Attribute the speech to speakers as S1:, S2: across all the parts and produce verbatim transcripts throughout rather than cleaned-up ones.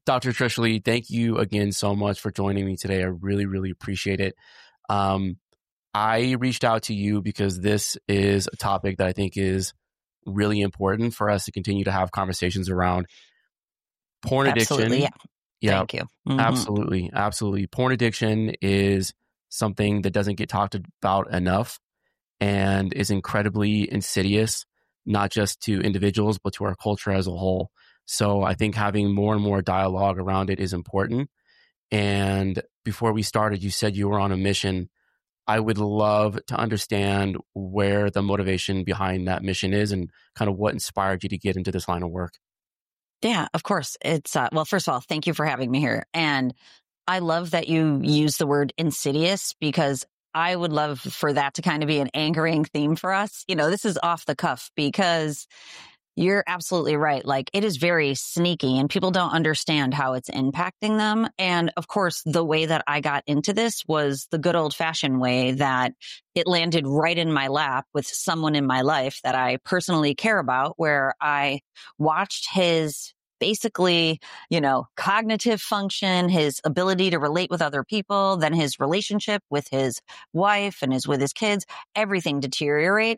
S1: Doctor Trishley, thank you again so much for joining me today. I really, really appreciate it. Um, I reached out to you because this is a topic that I think is really important for us to continue to have conversations around. Porn
S2: Absolutely,
S1: addiction.
S2: yeah.
S1: Yeah,
S2: Thank you. Mm-hmm.
S1: absolutely. Absolutely. Porn addiction is something that doesn't get talked about enough and is incredibly insidious, not just to individuals, but to our culture as a whole. So I think having more and more dialogue around it is important. And before we started, you said you were on a mission. I would love to understand where the motivation behind that mission is and kind of what inspired you to get into this line of work.
S2: Yeah, of course. It's, uh, well, first of all, thank you for having me here. And I love that you use the word insidious because I would love for that to kind of be an anchoring theme for us. You know, this is off the cuff because you're absolutely right. Like, it is very sneaky and people don't understand how it's impacting them. And of course, the way that I got into this was the good old fashioned way, that it landed right in my lap with someone in my life that I personally care about, where I watched his basically, you know, cognitive function, his ability to relate with other people, then his relationship with his wife and his with his kids, everything deteriorate,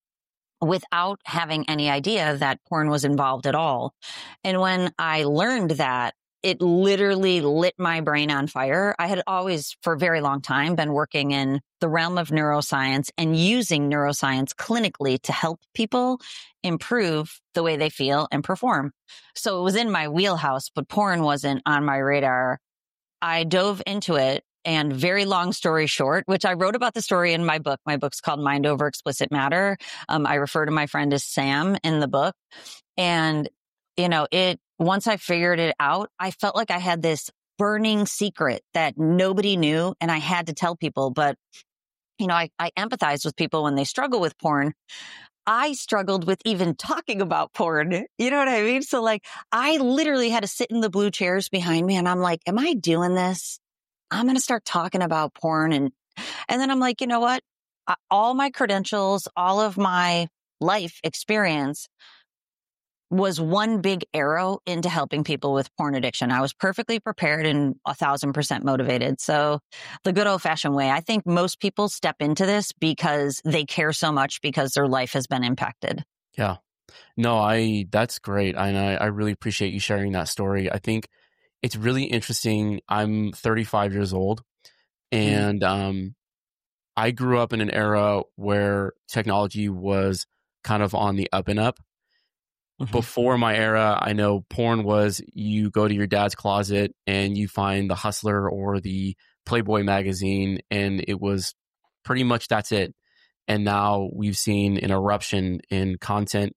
S2: without having any idea that porn was involved at all. And when I learned that, it literally lit my brain on fire. I had always, for a very long time, been working in the realm of neuroscience and using neuroscience clinically to help people improve the way they feel and perform. So it was in my wheelhouse, but porn wasn't on my radar. I dove into it. And very long story short, which I wrote about the story in my book. My book's called Mind Over Explicit Matter. Um, I refer to my friend as Sam in the book. And, you know, it, once I figured it out, I felt like I had this burning secret that nobody knew and I had to tell people. But, you know, I, I empathize with people when they struggle with porn. I struggled with even talking about porn. You know what I mean? So like, I literally had to sit in the blue chairs behind me and I'm like, am I doing this? I'm going to start talking about porn. And, and then I'm like, you know what? All my credentials, all of my life experience was one big arrow into helping people with porn addiction. I was perfectly prepared and a thousand percent motivated. So the good old fashioned way, I think most people step into this because they care so much because their life has been impacted.
S1: Yeah, no, I, that's great. And I, I really appreciate you sharing that story. I think it's really interesting. I'm thirty-five years old and, mm. um, I grew up in an era where technology was kind of on the up and up. Mm-hmm. Before my era, I know porn was you go to your dad's closet and you find the Hustler or the Playboy magazine, and it was pretty much that's it. And now we've seen an eruption in content.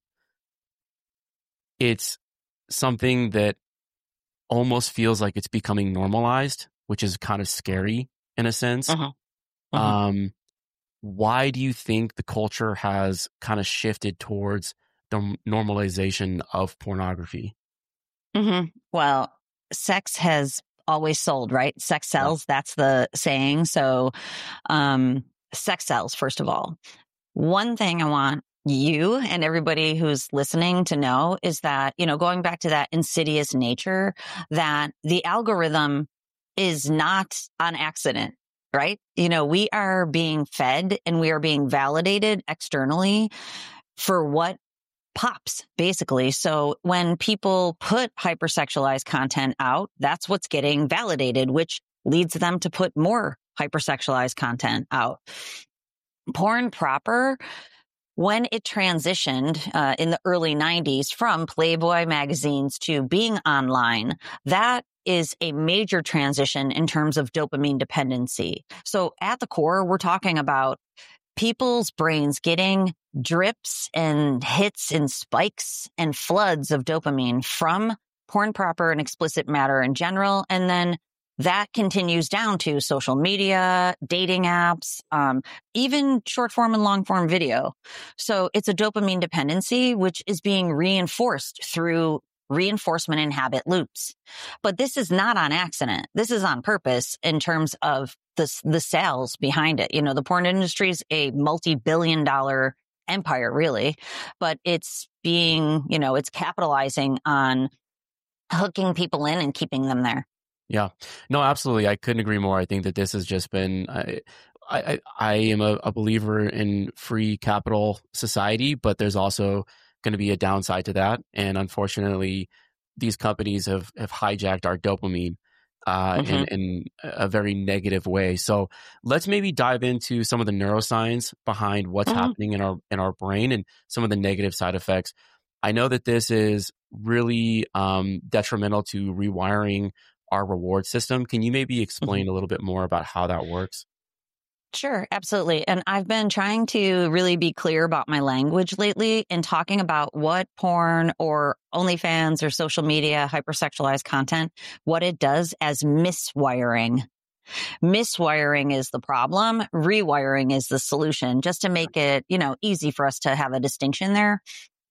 S1: It's something that almost feels like it's becoming normalized, which is kind of scary in a sense. Uh-huh. Uh-huh. Um, why do you think the culture has kind of shifted towards the normalization of pornography?
S2: Mm-hmm. Well, sex has always sold, right? Sex sells. Yeah. That's the saying. So, um, sex sells, first of all. One thing I want you and everybody who's listening to know is that, you know, going back to that insidious nature, that the algorithm is not on accident, right? You know, we are being fed and we are being validated externally for what pops, basically. So when people put hypersexualized content out, that's what's getting validated, which leads them to put more hypersexualized content out. Porn proper, when it transitioned uh, in the early nineties from Playboy magazines to being online, that is a major transition in terms of dopamine dependency. So at the core, we're talking about people's brains getting drips and hits and spikes and floods of dopamine from porn proper and explicit matter in general. And then that continues down to social media, dating apps, um, even short form and long form video. So it's a dopamine dependency, which is being reinforced through reinforcement in habit loops. But this is not on accident. This is on purpose in terms of the, the sales behind it. You know, the porn industry is a multi-billion dollar empire, really, but it's being, you know, it's capitalizing on hooking people in and keeping them there.
S1: Yeah, no, absolutely. I couldn't agree more. I think that this has just been, I, I, I am a, a believer in free capital society, but there's also going to be a downside to that. And unfortunately, these companies have, have hijacked our dopamine uh, mm-hmm. in, in a very negative way. So let's maybe dive into some of the neuroscience behind what's mm-hmm. happening in our, in our brain and some of the negative side effects. I know that this is really um, detrimental to rewiring our reward system. Can you maybe explain mm-hmm. a little bit more about how that works?
S2: Sure, absolutely. And I've been trying to really be clear about my language lately in talking about what porn or OnlyFans or social media hypersexualized content, what it does as miswiring. Miswiring is the problem. Rewiring is the solution, just to make it, you know, easy for us to have a distinction there.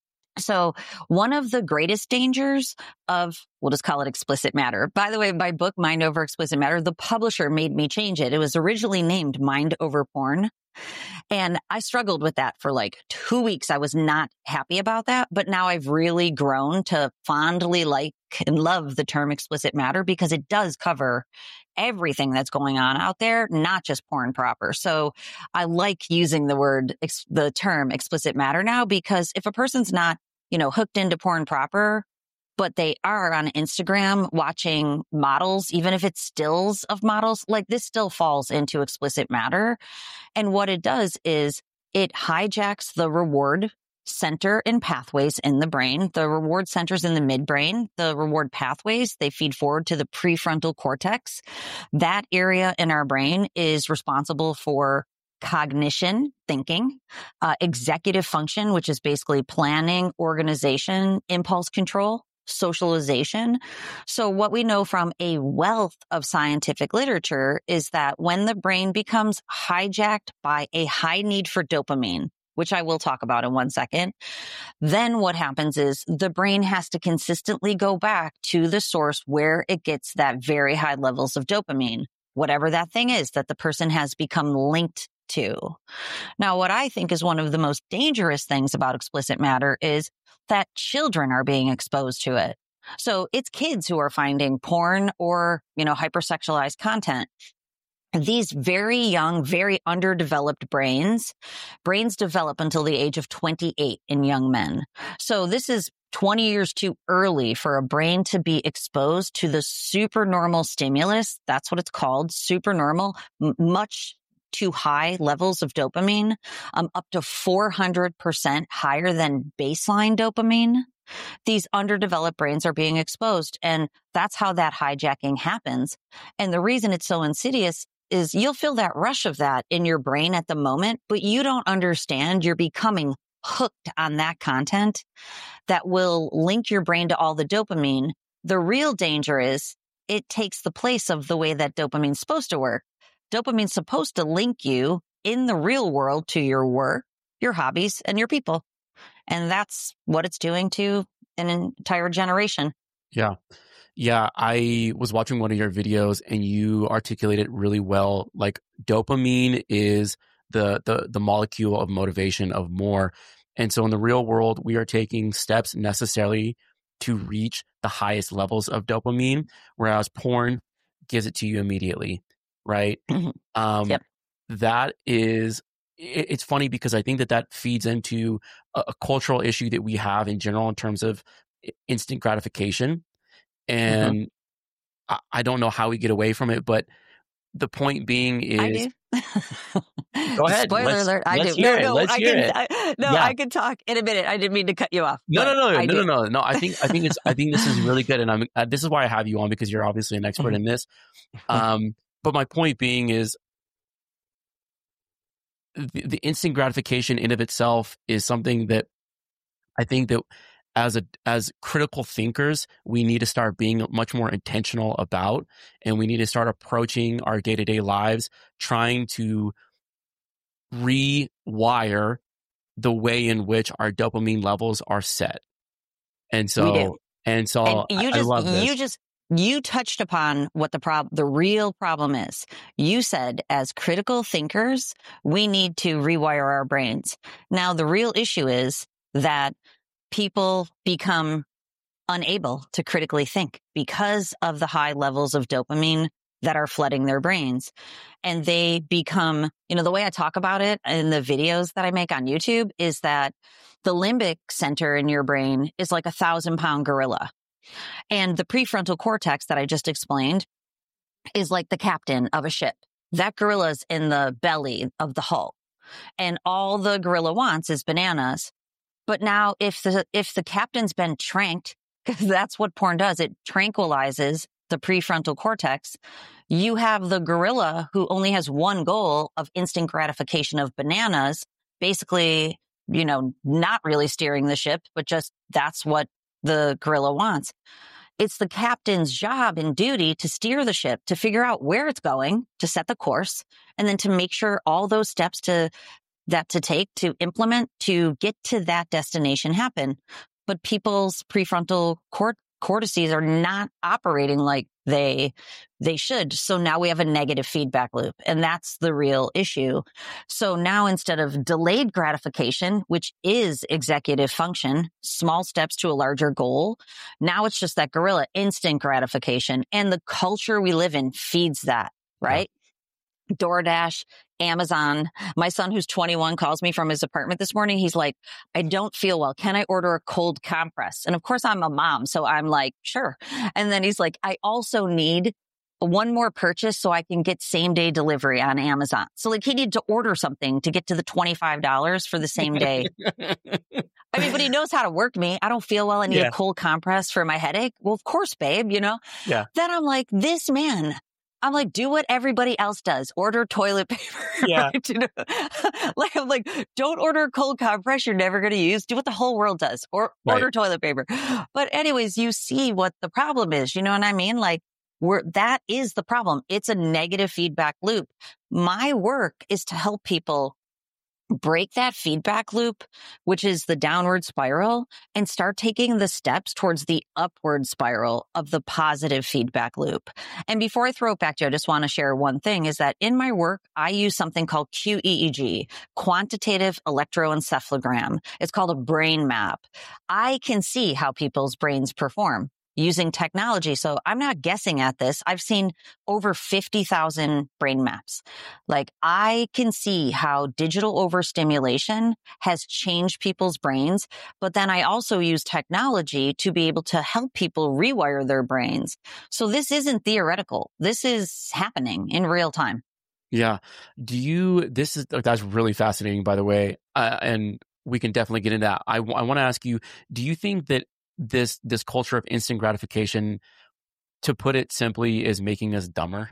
S2: So one of the greatest dangers of, we'll just call it explicit matter. By the way, my book, Mind Over Explicit Matter, the publisher made me change it. It was originally named Mind Over Porn. And I struggled with that for like two weeks. I was not happy about that. But now I've really grown to fondly like and love the term explicit matter because it does cover everything that's going on out there, not just porn proper. So I like using the word, the term explicit matter now, because if a person's not, you know, hooked into porn proper, but they are on Instagram watching models, even if it's stills of models, like this still falls into explicit matter. And what it does is it hijacks the reward center and pathways in the brain. The reward centers in the midbrain. The reward pathways, they feed forward to the prefrontal cortex. That area in our brain is responsible for cognition, thinking, uh, executive function, which is basically planning, organization, impulse control, socialization. So what we know from a wealth of scientific literature is that when the brain becomes hijacked by a high need for dopamine, which I will talk about in one second, then what happens is the brain has to consistently go back to the source where it gets that very high levels of dopamine, whatever that thing is that the person has become linked to. Now, what I think is one of the most dangerous things about explicit matter is that children are being exposed to it. So it's kids who are finding porn or, you know, hypersexualized content. These very young, very underdeveloped brains, brains develop until the age of twenty-eight in young men. So this is twenty years too early for a brain to be exposed to the supernormal stimulus. That's what it's called, supernormal, m- much too high levels of dopamine, um, up to four hundred percent higher than baseline dopamine. These underdeveloped brains are being exposed, and that's how that hijacking happens. And the reason it's so insidious is you'll feel that rush of that in your brain at the moment, but you don't understand you're becoming hooked on that content that will link your brain to all the dopamine. The real danger is it takes the place of the way that dopamine's supposed to work. Dopamine's supposed to link you in the real world to your work, your hobbies, and your people. And that's what it's doing to an entire generation.
S1: Yeah. Yeah, I was watching one of your videos and you articulated really well. Like dopamine is the, the the molecule of motivation of more. And so in the real world, we are taking steps necessarily to reach the highest levels of dopamine, whereas porn gives it to you immediately, right?
S2: Mm-hmm.
S1: Um,
S2: yep.
S1: That is, it, it's funny because I think that that feeds into a, a cultural issue that we have in general in terms of instant gratification. And mm-hmm. I, I don't know how we get away from it, but the point being is,
S2: I do.
S1: Go ahead.
S2: Spoiler
S1: let's,
S2: alert! I
S1: let's
S2: do.
S1: Hear
S2: No,
S1: it.
S2: no,
S1: Let's
S2: I
S1: hear
S2: can.
S1: it.
S2: I, no,
S1: yeah.
S2: I can talk in a minute. I didn't mean to cut you off.
S1: No, no, no,
S2: no,
S1: no, no, no, no. I think I think it's I think this is really good, and I'm uh, this is why I have you on because you're obviously an expert in this. Um, but my point being is, the, the instant gratification in of itself is something that I think that as a as critical thinkers, we need to start being much more intentional about, and we need to start approaching our day-to-day lives trying to rewire the way in which our dopamine levels are set. And so,
S2: we do.
S1: and so
S2: and you
S1: I,
S2: just,
S1: I love this.
S2: You just, you touched upon what the prob, the real problem is. You said as critical thinkers, we need to rewire our brains. Now, the real issue is that people become unable to critically think because of the high levels of dopamine that are flooding their brains. And they become, you know, the way I talk about it in the videos that I make on YouTube is that the limbic center in your brain is like a thousand pound gorilla. And the prefrontal cortex that I just explained is like the captain of a ship. That gorilla's in the belly of the hull. And all the gorilla wants is bananas. But now if the, if the captain's been tranked, because that's what porn does, it tranquilizes the prefrontal cortex. You have the gorilla who only has one goal of instant gratification of bananas, basically, you know, not really steering the ship, but just that's what the gorilla wants. It's the captain's job and duty to steer the ship, to figure out where it's going, to set the course, and then to make sure all those steps to that to take, to implement, to get to that destination happen. But people's prefrontal cort- cortices are not operating like they they should. So now we have a negative feedback loop, and that's the real issue. So now instead of delayed gratification, which is executive function, small steps to a larger goal, now it's just that gorilla instant gratification. And the culture we live in feeds that, right? Yeah. DoorDash, Amazon. My son, who's twenty-one, calls me from his apartment this morning. He's like, I don't feel well. Can I order a cold compress? And of course, I'm a mom, so I'm like, sure. And then he's like, I also need one more purchase so I can get same day delivery on Amazon. So like he needed to order something to get to the twenty-five dollars for the same day. I mean, but he knows how to work me. I don't feel well. I need yeah. a cold compress for my headache. Well, of course, babe, you know?
S1: Yeah.
S2: Then I'm like, this man, I'm like, do what everybody else does. Order toilet paper.
S1: Yeah.
S2: Right? You know? Like, I'm like, don't order a cold compress you're never going to use. Do what the whole world does. Or right. order toilet paper. But anyways, you see what the problem is. You know what I mean? Like, we're, that is the problem. It's a negative feedback loop. My work is to help people break that feedback loop, which is the downward spiral, and start taking the steps towards the upward spiral of the positive feedback loop. And before I throw it back to you, I just want to share one thing is that in my work, I use something called Q E E G, quantitative electroencephalogram. It's called a brain map. I can see how people's brains perform using technology. So I'm not guessing at this. I've seen over fifty thousand brain maps. Like I can see how digital overstimulation has changed people's brains, but then I also use technology to be able to help people rewire their brains. So this isn't theoretical. This is happening in real time.
S1: Yeah. Do you, this is, that's really fascinating, by the way. Uh, and we can definitely get into that. I, I want to ask you, do you think that this this culture of instant gratification, to put it simply, is making us dumber?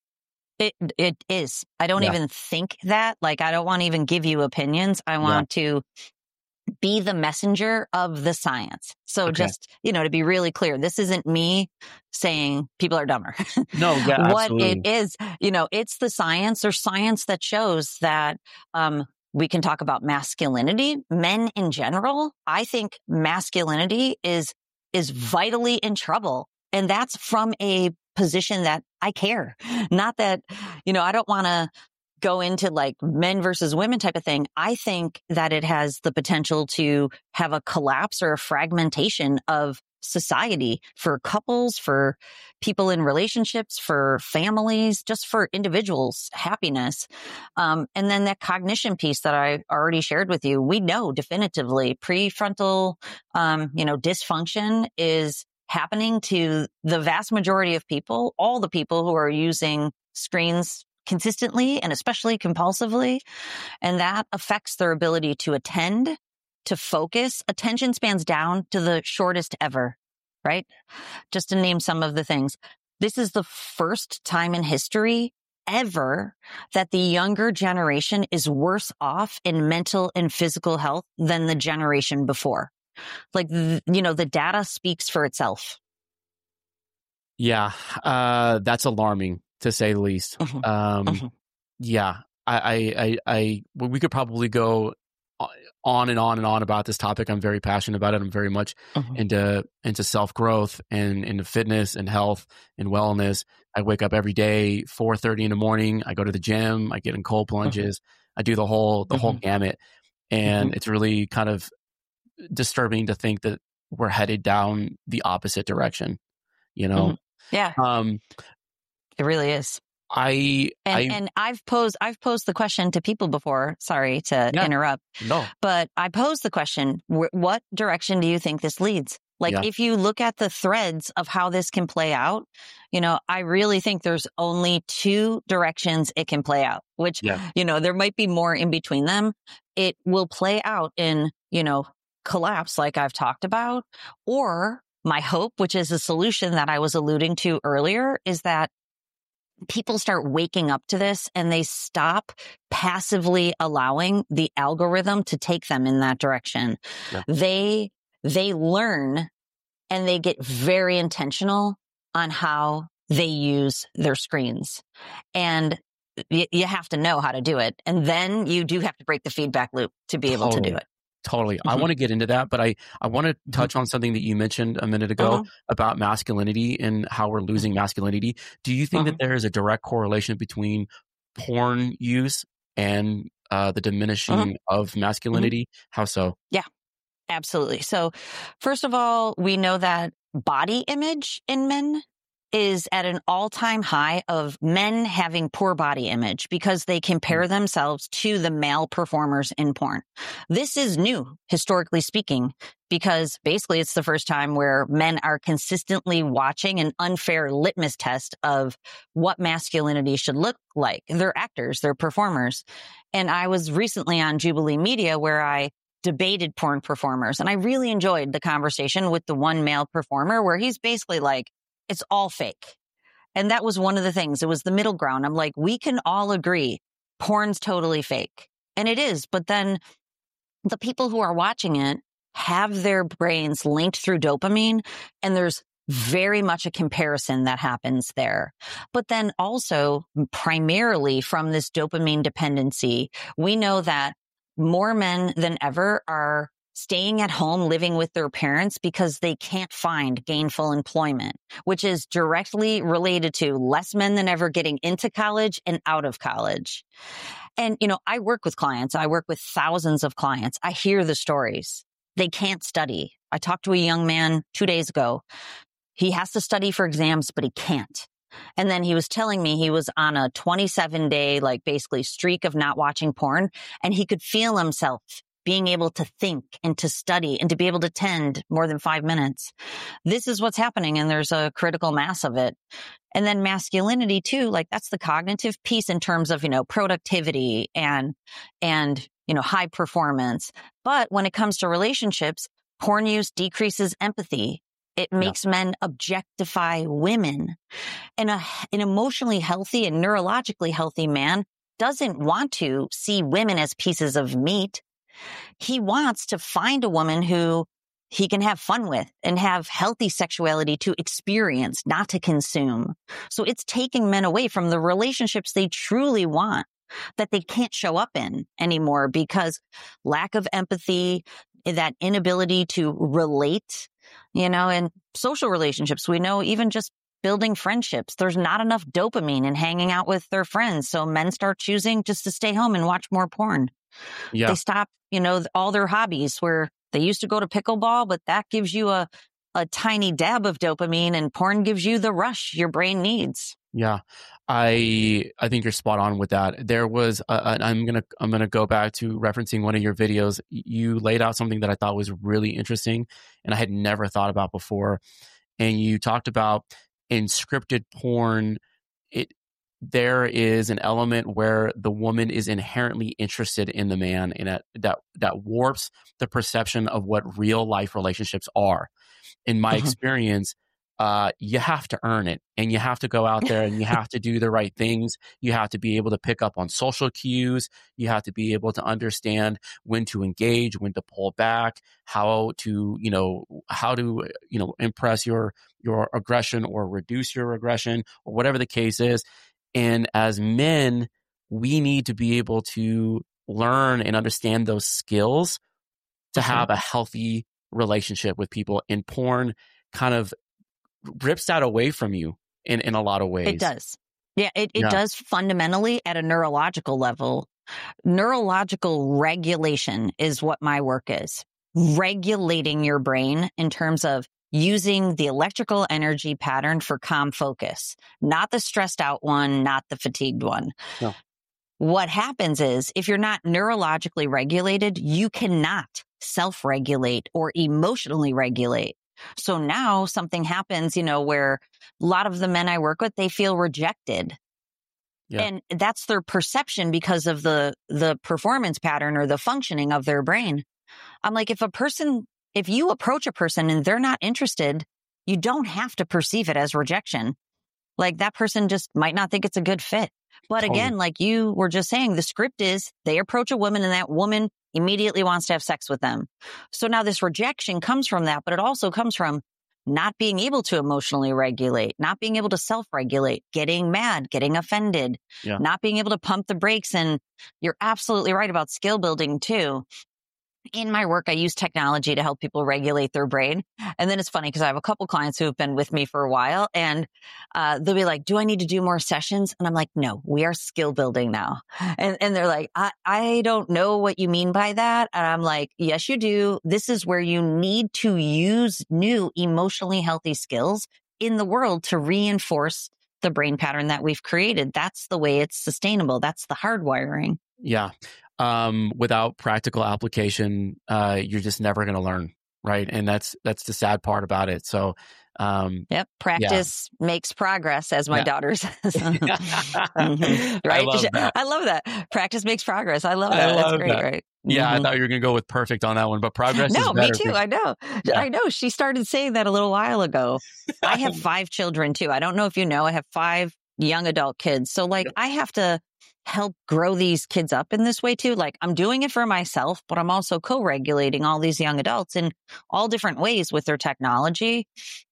S2: It it is. I don't yeah. even think that. Like, I don't want to even give you opinions. I want yeah. to be the messenger of the science. So okay. just, you know, to be really clear, this isn't me saying people are dumber.
S1: No, yeah,
S2: what
S1: absolutely.
S2: it is, you know, it's the science or science that shows that um we can talk about masculinity, men in general. I think masculinity is, is vitally in trouble. And that's from a position that I care. Not that, you know, I don't want to go into like men versus women type of thing. I think that it has the potential to have a collapse or a fragmentation of society for couples, for people in relationships, for families, just for individuals' happiness. Um, and then that cognition piece that I already shared with you, we know definitively prefrontal, um, you know, dysfunction is happening to the vast majority of people, all the people who are using screens consistently and especially compulsively. And that affects their ability to attend, to focus. Attention spans down to the shortest ever, right? Just to name some of the things. This is the first time in history ever that the younger generation is worse off in mental and physical health than the generation before. Like, you know, the data speaks for itself.
S1: Yeah, uh, that's alarming to say the least. Mm-hmm. Um, mm-hmm. Yeah, I, I, I, I, we could probably go on and on and on about this topic. I'm very passionate about it. I'm very much mm-hmm. into into self growth and into fitness and health and wellness. I wake up every day four thirty in the morning. I go to the gym. I get in cold plunges. Mm-hmm. I do the whole the mm-hmm. whole gamut, and mm-hmm. it's really kind of disturbing to think that we're headed down the opposite direction, you know?
S2: Mm-hmm. Yeah.
S1: Um,
S2: it really is.
S1: I,
S2: and
S1: I,
S2: and I've posed I've posed the question to people before. Sorry to
S1: yeah,
S2: interrupt.
S1: no,
S2: But I posed the question, wh- what direction do you think this leads? Like,
S1: yeah,
S2: if you look at the threads of how this can play out, you know, I really think there's only two directions it can play out, which,
S1: yeah,
S2: you know, there might be more in between them. It will play out in, you know, collapse, like I've talked about, or my hope, which is a solution that I was alluding to earlier, is that people start waking up to this and they stop passively allowing the algorithm to take them in that direction.
S1: yeah.
S2: They, they learn and they get very intentional on how they use their screens. And y- you have to know how to do it. And then you do have to break the feedback loop to be able to do
S1: Totally.
S2: it.
S1: Totally. I
S2: Mhm.
S1: want to get into that, but I, I want to touch on something that you mentioned a minute ago
S2: Mhm.
S1: about masculinity and how we're losing masculinity. Do you think that
S2: Mhm.
S1: there is a direct correlation between porn use and uh, the diminishing of masculinity? How so?
S2: Yeah, absolutely. So first of all, we know that body image in men is at an all-time high of men having poor body image because they compare themselves to the male performers in porn. This is new, historically speaking, because basically it's the first time where men are consistently watching an unfair litmus test of what masculinity should look like. They're actors, they're performers. And I was recently on Jubilee Media where I debated porn performers, and I really enjoyed the conversation with the one male performer where he's basically like, it's all fake. And that was one of the things. It was the middle ground. I'm like, we can all agree porn's totally fake. And it is. But then the people who are watching it have their brains linked through dopamine. And there's very much a comparison that happens there. But then also primarily from this dopamine dependency, we know that more men than ever are staying at home, living with their parents because they can't find gainful employment, which is directly related to less men than ever getting into college and out of college. And, you know, I work with clients. I work with thousands of clients. I hear the stories. They can't study. I talked to a young man two days ago. He has to study for exams, but he can't. And then he was telling me he was on a twenty-seven day, like basically streak of not watching porn, and he could feel himself being able to think and to study and to be able to tend more than five minutes. This is what's happening, and there's a critical mass of it. And then masculinity too, like that's the cognitive piece in terms of, you know, productivity and, and, you know, high performance. But when it comes to relationships, porn use decreases empathy. It makes yeah. men objectify women. And a, an emotionally healthy and neurologically healthy man doesn't want to see women as pieces of meat. He wants to find a woman who he can have fun with and have healthy sexuality to experience, not to consume. So it's taking men away from the relationships they truly want that they can't show up in anymore because lack of empathy, that inability to relate, you know, and social relationships. We know even just building friendships, there's not enough dopamine in hanging out with their friends. So men start choosing just to stay home and watch more porn.
S1: Yeah.
S2: They stop, you know, all their hobbies where they used to go to pickleball, but that gives you a, a tiny dab of dopamine, and porn gives you the rush your brain needs.
S1: Yeah, I I think you're spot on with that. There was a, a, I'm gonna I'm gonna go back to referencing one of your videos. You laid out something that I thought was really interesting, and I had never thought about before. And you talked about in scripted porn, it there is an element where the woman is inherently interested in the man, and that that that warps the perception of what real life relationships are. In my
S2: Uh-huh.
S1: experience, uh, you have to earn it, and you have to go out there and you have to do the right things. You have to be able to pick up on social cues. You have to be able to understand when to engage, when to pull back, how to, you know, how to, you know, impress your, your aggression or reduce your aggression or whatever the case is. And as men, we need to be able to learn and understand those skills to
S2: Uh-huh.
S1: have a healthy relationship with people. And porn kind of rips that away from you in, in a lot of ways.
S2: It does. Yeah, it, it
S1: Yeah.
S2: does fundamentally at a neurological level. Neurological regulation is what my work is. regulating your brain in terms of using the electrical energy pattern for calm focus, not the stressed out one, not the fatigued one.
S1: No.
S2: What happens is if you're not neurologically regulated, you cannot self-regulate or emotionally regulate. So now something happens, you know, where a lot of the men I work with, they feel rejected. Yeah. And that's their perception because of the, the performance pattern or the functioning of their brain. I'm like, if a person, if you approach a person and they're not interested, you don't have to perceive it as rejection. Like that person just might not think it's a good fit. But totally. Again, like you were just saying, the script is they approach a woman and that woman immediately wants to have sex with them. So now this rejection comes from that, but it also comes from not being able to emotionally regulate, not being able to self-regulate, getting mad, getting offended, yeah. not being able to pump the brakes. And you're absolutely right about skill building too. In my work, I use technology to help people regulate their brain. And then it's funny because I have a couple clients who have been with me for a while and uh, they'll be like, do I need to do more sessions? And I'm like, no, we are skill building now. And, and they're like, I, I don't know what you mean by that. And I'm like, yes, you do. This is where you need to use new emotionally healthy skills in the world to reinforce the brain pattern that we've created. That's the way it's sustainable. That's the hardwiring.
S1: Yeah. Um, without practical application, uh, you're just never going to learn. Right. And that's, that's the sad part about it. So, um,
S2: yep. Practice yeah. makes progress, as my yeah. daughter says. mm-hmm. Right.
S1: I love that.
S2: I love that. Practice makes progress. I love that. I love that's great. That. Right.
S1: Yeah.
S2: Mm-hmm.
S1: I thought you were going to go with perfect on that one, but progress
S2: no,
S1: is better.
S2: me too. I know. Yeah. I know. She started saying that a little while ago. I have five children too. I don't know if you know, I have five young adult kids. So like yep. I have to help grow these kids up in this way too. Like I'm doing it for myself, but I'm also co-regulating all these young adults in all different ways with their technology.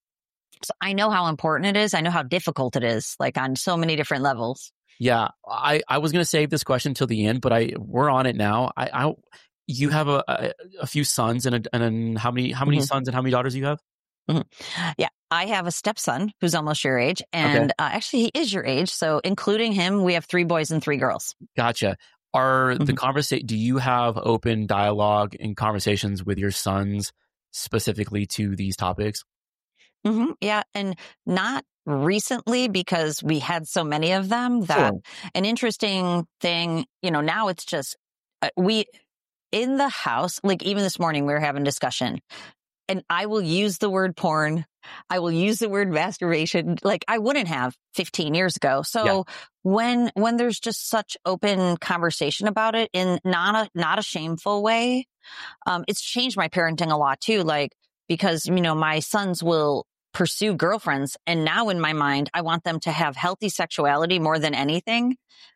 S2: So I know how important it is. I know how difficult it is, like on so many different levels.
S1: Yeah. I, I was going to save this question till the end, but I, we're on it now. I, I you have a, a, a few sons and, a, and how many, how many mm-hmm. sons and how many daughters do you have?
S2: Mm-hmm. Yeah, I have a stepson who's almost your age. And okay. uh, actually, he is your age. So including him, we have three boys and three girls.
S1: Gotcha. Are mm-hmm. the conversation, do you have open dialogue and conversations with your sons specifically to these topics?
S2: Mm-hmm. Yeah. And not recently because we had so many of them that sure. an interesting thing, you know, now it's just uh, we in the house, like even this morning, we were having discussion. And I will use the word porn. I will use the word masturbation like I wouldn't have fifteen years ago. So yeah. when when there's just such open conversation about it in not a not a shameful way, um, it's changed my parenting a lot too. Like because you know my sons will pursue girlfriends, and now in my mind, I want them to have healthy sexuality more than anything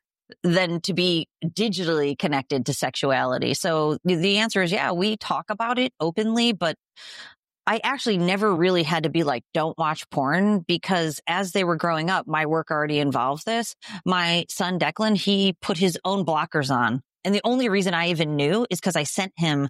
S2: than to be digitally connected to sexuality. So the answer is, yeah, we talk about it openly, but I actually never really had to be like, don't watch porn because as they were growing up, my work already involved this. My son, Declan, he put his own blockers on. And the only reason I even knew is because I sent him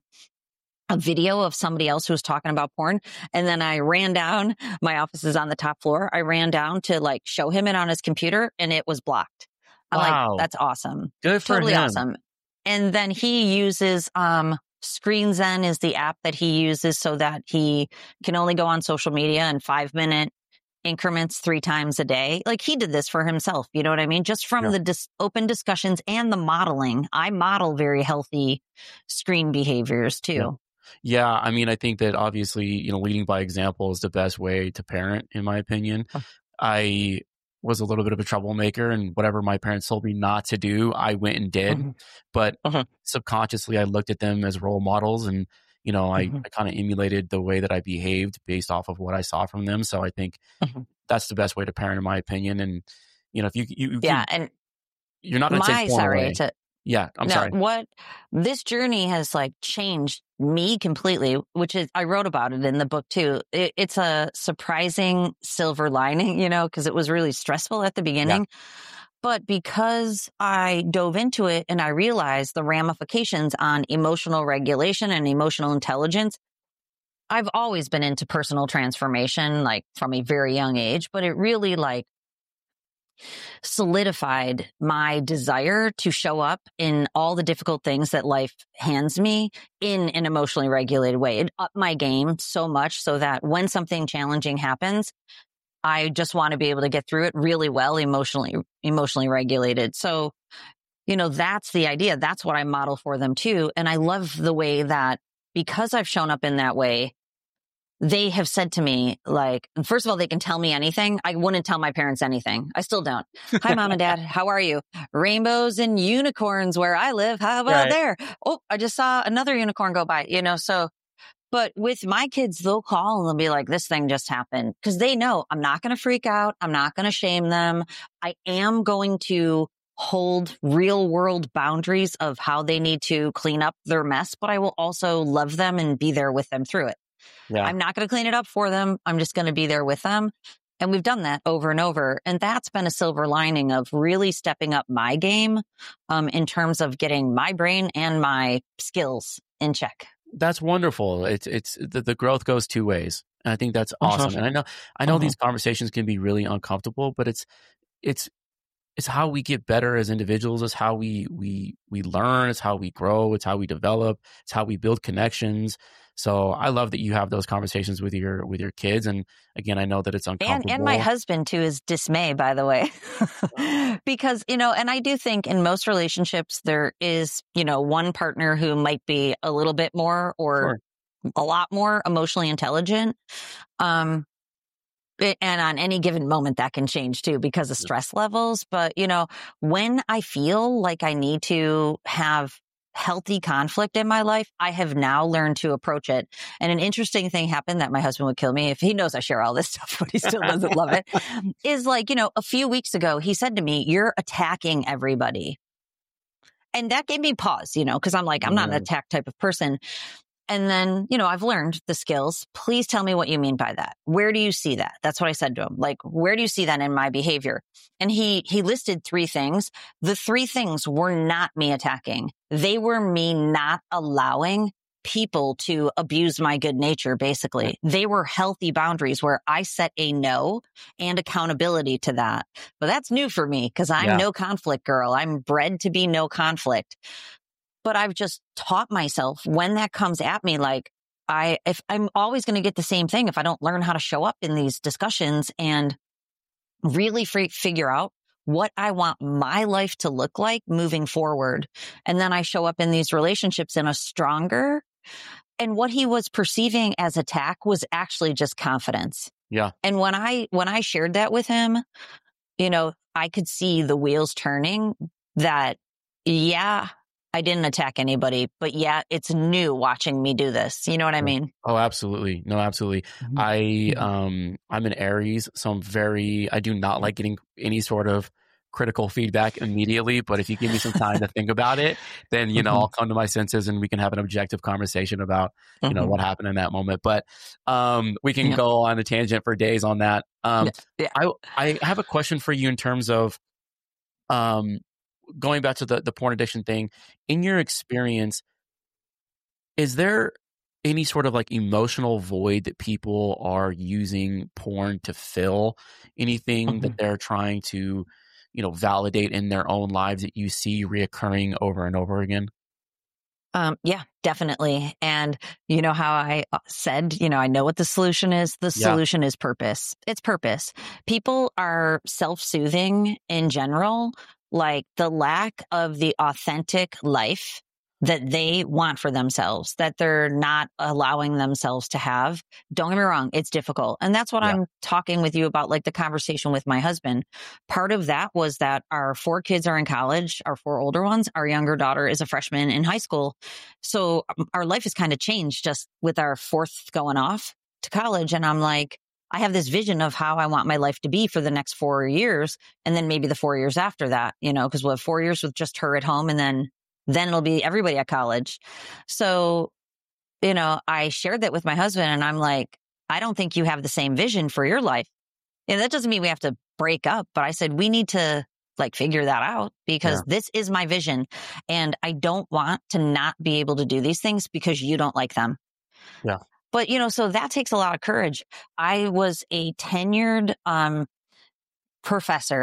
S2: a video of somebody else who was talking about porn. And then I ran down, my office is on the top floor. I ran down to like show him it on his computer and it was blocked. I'm wow. like, that's awesome.
S1: Good for
S2: totally
S1: him.
S2: Awesome. And then he uses, um, ScreenZen is the app that he uses so that he can only go on social media in five minute increments three times a day. Like he did this for himself. You know what I mean? Just from yeah. the dis- open discussions and the modeling. I model very healthy screen behaviors too.
S1: Yeah. Yeah, I mean, I think that obviously, you know, leading by example is the best way to parent, in my opinion. Huh. I was a little bit of a troublemaker, and whatever my parents told me not to do, I went and did. Mm-hmm. But uh-huh. subconsciously, I looked at them as role models, and you know, I, mm-hmm. I kind of emulated the way that I behaved based off of what I saw from them. So I think mm-hmm. that's the best way to parent, in my opinion. And you know, if you, you, you
S2: yeah, and
S1: you're not going to take porn
S2: sorry,
S1: away.
S2: To-
S1: Yeah, I'm
S2: no,
S1: sorry.
S2: What this journey has like changed me completely, which is I wrote about it in the book too. It, it's a surprising silver lining, you know, because it was really stressful at the beginning. Yeah. But because I dove into it and I realized the ramifications on emotional regulation and emotional intelligence, I've always been into personal transformation, like from a very young age, but it really like solidified my desire to show up in all the difficult things that life hands me in an emotionally regulated way. It upped my game so much so that when something challenging happens, I just want to be able to get through it really well, emotionally, emotionally regulated. So, you know, that's the idea. That's what I model for them too. And I love the way that because I've shown up in that way, they have said to me, like, first of all, they can tell me anything. I wouldn't tell my parents anything. I still don't. Hi, mom and dad. How are you? Rainbows and unicorns where I live. How about right. there? Oh, I just saw another unicorn go by, you know, so, but with my kids, they'll call and they'll be like, this thing just happened. Cause they know I'm not going to freak out. I'm not going to shame them. I am going to hold real world boundaries of how they need to clean up their mess, but I will also love them and be there with them through it. Yeah. I'm not going to clean it up for them. I'm just going to be there with them. And we've done that over and over. And that's been a silver lining of really stepping up my game um, in terms of getting my brain and my skills in check.
S1: That's wonderful. It's, it's the, the growth goes two ways. And I think that's awesome. Uh-huh. And I know, I know uh-huh. these conversations can be really uncomfortable, but it's, it's, it's how we get better as individuals. It's how we, we, we learn. It's how we grow. It's how we develop. It's how we build connections. So I love that you have those conversations with your with your kids. And again, I know that it's uncomfortable.
S2: And, and my husband to his dismay, by the way, because, you know, and I do think in most relationships, there is, you know, one partner who might be a little bit more or sure. a lot more emotionally intelligent. Um, and on any given moment that can change too because of stress levels. But, you know, when I feel like I need to have healthy conflict in my life, I have now learned to approach it. And an interesting thing happened that my husband would kill me if he knows I share all this stuff, but he still doesn't love it, is like, you know, a few weeks ago, he said to me, you're attacking everybody. And that gave me pause, you know, because I'm like, I'm not an attack type of person. And then, you know, I've learned the skills. Please tell me what you mean by that. Where do you see that? That's what I said to him. Like, where do you see that in my behavior? And he, he listed three things. The three things were not me attacking. They were me not allowing people to abuse my good nature, basically. They were healthy boundaries where I set a no and accountability to that. But that's new for me because I'm yeah. no conflict girl. I'm bred to be no conflict. But I've just taught myself when that comes at me, like I, if I'm always going to get the same thing if I don't learn how to show up in these discussions and really free, figure out what I want my life to look like moving forward. And then I show up in these relationships in a stronger, and what he was perceiving as attack was actually just confidence.
S1: Yeah.
S2: And when I, when I shared that with him, you know, I could see the wheels turning that, yeah, I didn't attack anybody, but yeah, it's new watching me do this. You know what I mean?
S1: Oh, absolutely. No, absolutely. Mm-hmm. I, um, I'm an Aries, so I'm very, I do not like getting any sort of critical feedback immediately, but if you give me some time to think about it, then, you know, mm-hmm. I'll come to my senses and we can have an objective conversation about, you mm-hmm. know, what happened in that moment. But, um, we can yeah. go on a tangent for days on that. Um, yeah. I, I have a question for you in terms of, um, going back to the, the porn addiction thing, in your experience, is there any sort of like emotional void that people are using porn to fill? Anything mm-hmm. that they're trying to, you know, validate in their own lives that you see reoccurring over and over again?
S2: Um, yeah, definitely. And you know how I said, you know, I know what the solution is. The yeah. solution is purpose. It's purpose. People are self-soothing in general. Like the lack of the authentic life that they want for themselves, that they're not allowing themselves to have. Don't get me wrong, it's difficult. And that's what yeah. I'm talking with you about, like the conversation with my husband. Part of that was that our four kids are in college, our four older ones. Our younger daughter is a freshman in high school. So our life has kind of changed just with our fourth going off to college. And I'm like, I have this vision of how I want my life to be for the next four years. And then maybe the four years after that, you know, because we'll have four years with just her at home. And then, then it'll be everybody at college. So, you know, I shared that with my husband and I'm like, I don't think you have the same vision for your life. And that doesn't mean we have to break up, but I said, we need to like figure that out because yeah. this is my vision. And I don't want to not be able to do these things because you don't like them.
S1: Yeah.
S2: But, you know, so that takes a lot of courage. I was a tenured um, professor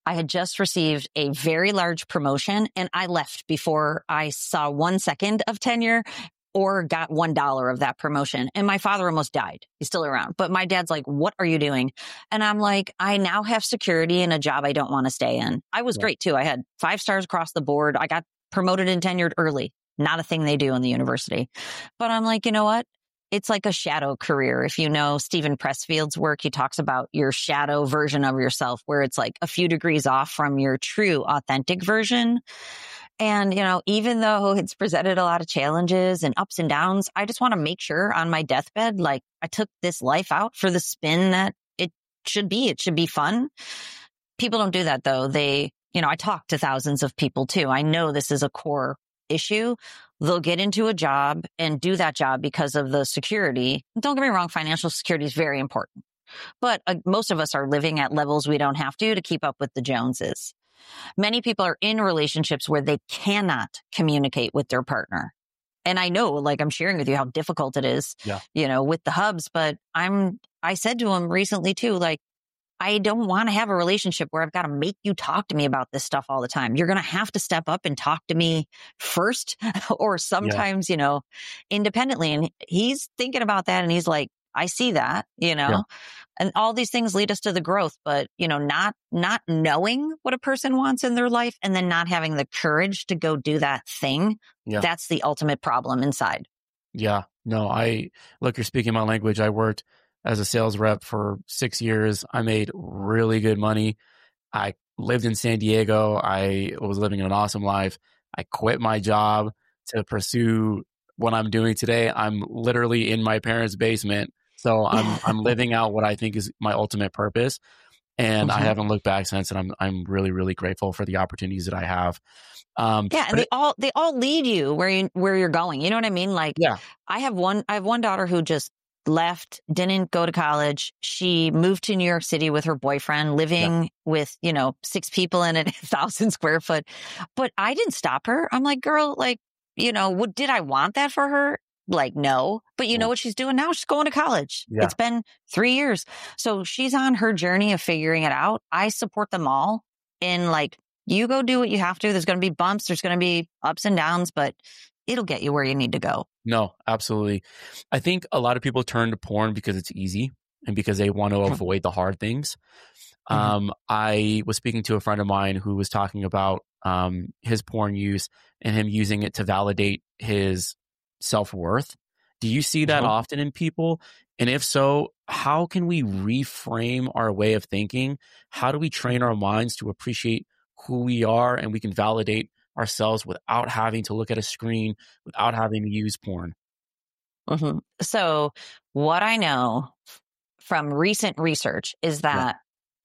S2: I had just received a very large promotion and I left before I saw one second of tenure or got one dollar of that promotion. And my father almost died. He's still around. But my dad's like, what are you doing? And I'm like, I now have security in a job I don't want to stay in. I was
S1: Yeah.
S2: great too. I had five stars across the board. I got promoted and tenured early. Not a thing they do in the university. But I'm like, you know what? It's like a shadow career. If you know Stephen Pressfield's work, he talks about your shadow version of yourself, where it's like a few degrees off from your true authentic version. And, you know, even though it's presented a lot of challenges and ups and downs, I just want to make sure on my deathbed, like I took this life out for the spin that it should be. It should be fun. People don't do that though. They, you know, I talk to thousands of people too. I know this is a core issue. They'll get into a job and do that job because of the security. Don't get me wrong, financial security is very important. But uh, most of us are living at levels we don't have to to keep up with the Joneses. Many people are in relationships where they cannot communicate with their partner. And I know, like I'm sharing with you how difficult it is,
S1: Yeah.
S2: you know, with the hubs, but I'm, I said to him recently too, like, I don't want to have a relationship where I've got to make you talk to me about this stuff all the time. You're going to have to step up and talk to me first or sometimes, yeah. you know, independently. And he's thinking about that and he's like, I see that, you know, yeah. and all these things lead us to the growth, but, you know, not, not knowing what a person wants in their life and then not having the courage to go do that thing. Yeah. That's the ultimate problem inside.
S1: Yeah, no, I look, you're speaking my language. I worked as a sales rep for six years. I made really good money. I lived in San Diego. I was living an awesome life. I quit my job to pursue what I'm doing today. I'm literally in my parents' basement. So I'm I'm living out what I think is my ultimate purpose. And mm-hmm. I haven't looked back since, and I'm I'm really, really grateful for the opportunities that I have.
S2: Um, yeah, and they it, all they all lead you where you where you're going. You know what I mean? Like, yeah. I have one I have one daughter who just left, didn't go to college. She moved to New York City with her boyfriend, living yeah. with, you know, six people in a thousand square foot. But I didn't stop her. I'm like, girl, like, you know, what did I want that for her? Like, no. But you yeah. know what she's doing now? She's going to college. Yeah. It's been three years. So she's on her journey of figuring it out. I support them all in like, you go do what you have to. There's going to be bumps. There's going to be ups and downs, but it'll get you where you need to go.
S1: No, absolutely. I think a lot of people turn to porn because it's easy and because they want to avoid the hard things. Mm-hmm. Um, I was speaking to a friend of mine who was talking about um, his porn use and him using it to validate his self-worth. Do you see that mm-hmm. often in people? And if so, how can we reframe our way of thinking? How do we train our minds to appreciate who we are and we can validate ourselves without having to look at a screen, without having to use porn?
S2: Mm-hmm. So what I know from recent research is that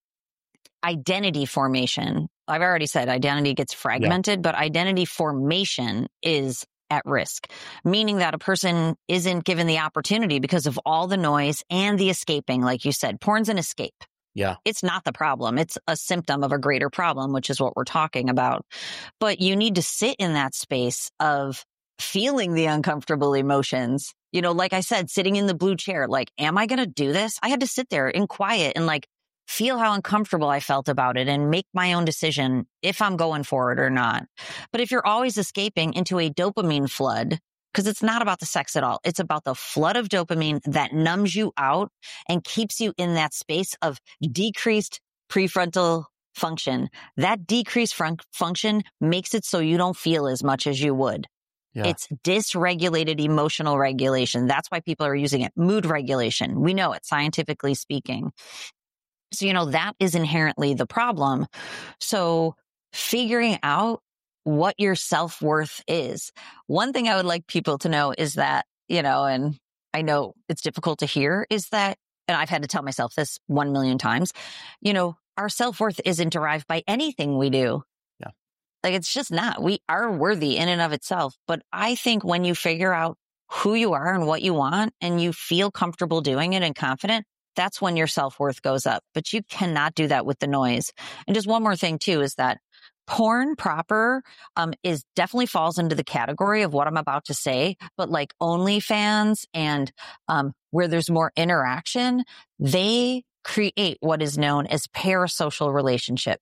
S2: yeah. identity formation, I've already said identity gets fragmented, yeah. but identity formation is at risk, meaning that a person isn't given the opportunity because of all the noise and the escaping. Like you said, porn's an escape.
S1: Yeah.
S2: It's not the problem. It's a symptom of a greater problem, which is what we're talking about. But you need to sit in that space of feeling the uncomfortable emotions. You know, like I said, sitting in the blue chair, like, am I going to do this? I had to sit there in quiet and like feel how uncomfortable I felt about it and make my own decision if I'm going for it or not. But if you're always escaping into a dopamine flood, because it's not about the sex at all. It's about the flood of dopamine that numbs you out and keeps you in that space of decreased prefrontal function. That decreased fun- function makes it so you don't feel as much as you would. Yeah. It's dysregulated emotional regulation. That's why people are using it. Mood regulation. We know it, scientifically speaking. So, you know, that is inherently the problem. So figuring out what your self-worth is. One thing I would like people to know is that, you know, and I know it's difficult to hear, is that, and I've had to tell myself this one million times, you know, our self-worth isn't derived by anything we do.
S1: Yeah.
S2: Like, it's just not. We are worthy in and of itself. But I think when you figure out who you are and what you want and you feel comfortable doing it and confident, that's when your self-worth goes up. But you cannot do that with the noise. And just one more thing too, is that porn proper um, is definitely falls into the category of what I'm about to say, but like OnlyFans and um, where there's more interaction, they create what is known as parasocial relationships.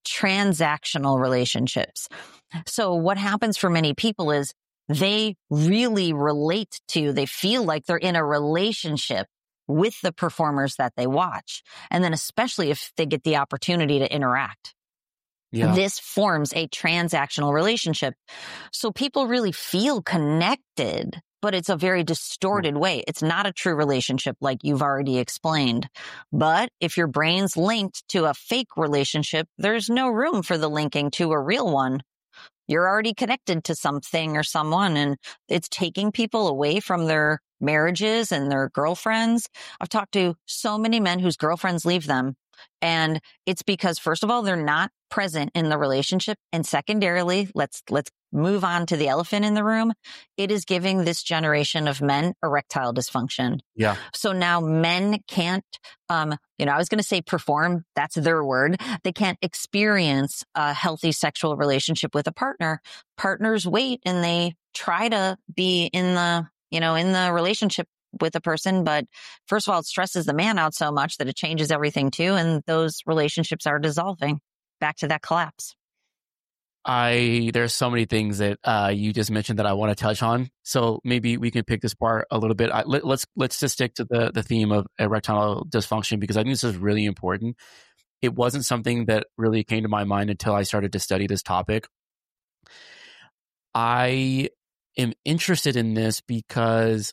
S2: transactional relationships. So what happens for many people is they really relate to, they feel like they're in a relationship with the performers that they watch. And then especially if they get the opportunity to interact. Yeah. This forms a transactional relationship. So people really feel connected, but it's a very distorted way. It's not a true relationship like you've already explained. But if your brain's linked to a fake relationship, there's no room for the linking to a real one. You're already connected to something or someone, and it's taking people away from their marriages and their girlfriends. I've talked to so many men whose girlfriends leave them. And it's because, first of all, they're not present in the relationship. And secondarily, let's, let's move on to the elephant in the room. It is giving this generation of men erectile dysfunction.
S1: Yeah.
S2: So now men can't, um, you know, I was going to say perform. That's their word. They can't experience a healthy sexual relationship with a partner. Partners wait and they try to be in the, you know, in the relationship with a person. But first of all, it stresses the man out so much that it changes everything too. And those relationships are dissolving back to that collapse.
S1: I, there's so many things that uh, you just mentioned that I want to touch on. So maybe we can pick this apart a little bit. I, let, let's, let's just stick to the, the theme of erectile dysfunction, because I think this is really important. It wasn't something that really came to my mind until I started to study this topic. I am interested in this because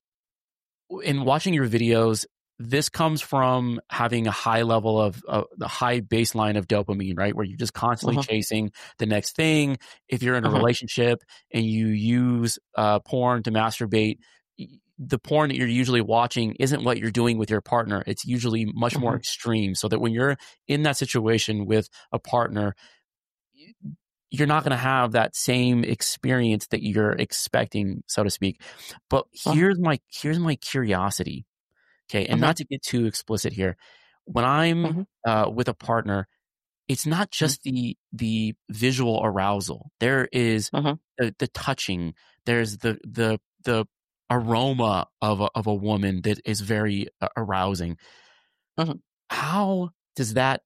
S1: in watching your videos, this comes from having a high level of uh, the high baseline of dopamine, right? Where you're just constantly uh-huh. chasing the next thing. If you're in a uh-huh. relationship and you use uh, porn to masturbate, the porn that you're usually watching isn't what you're doing with your partner. It's usually much uh-huh. more extreme. So that when you're in that situation with a partner, you're not going to have that same experience that you're expecting, so to speak. But here's my here's my curiosity. Okay. And uh-huh. not to get too explicit here. When I'm uh-huh. uh, with a partner, it's not just uh-huh. the the visual arousal. There is uh-huh. the, the touching. There's the the the aroma of a, of a woman that is very uh, arousing. Uh-huh. How does that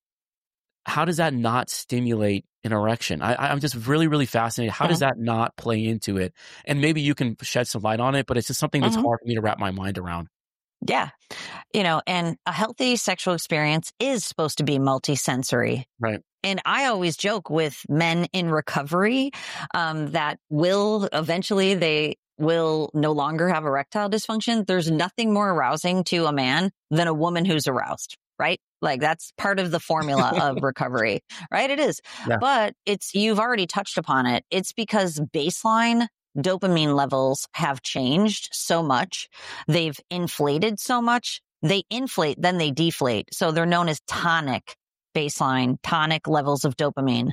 S1: how does that not stimulate an erection? I, I'm just really, really fascinated. How uh-huh. does that not play into it? And maybe you can shed some light on it, but it's just something that's uh-huh. hard for me to wrap my mind around.
S2: Yeah. You know, and a healthy sexual experience is supposed to be multisensory.
S1: Right.
S2: And I always joke with men in recovery um, that will eventually they will no longer have erectile dysfunction. There's nothing more arousing to a man than a woman who's aroused, right? Like that's part of the formula of recovery, right? It is. Yeah. But it's, you've already touched upon it. It's because baseline dopamine levels have changed so much. They've inflated so much. They inflate, then they deflate. So they're known as tonic baseline, tonic levels of dopamine.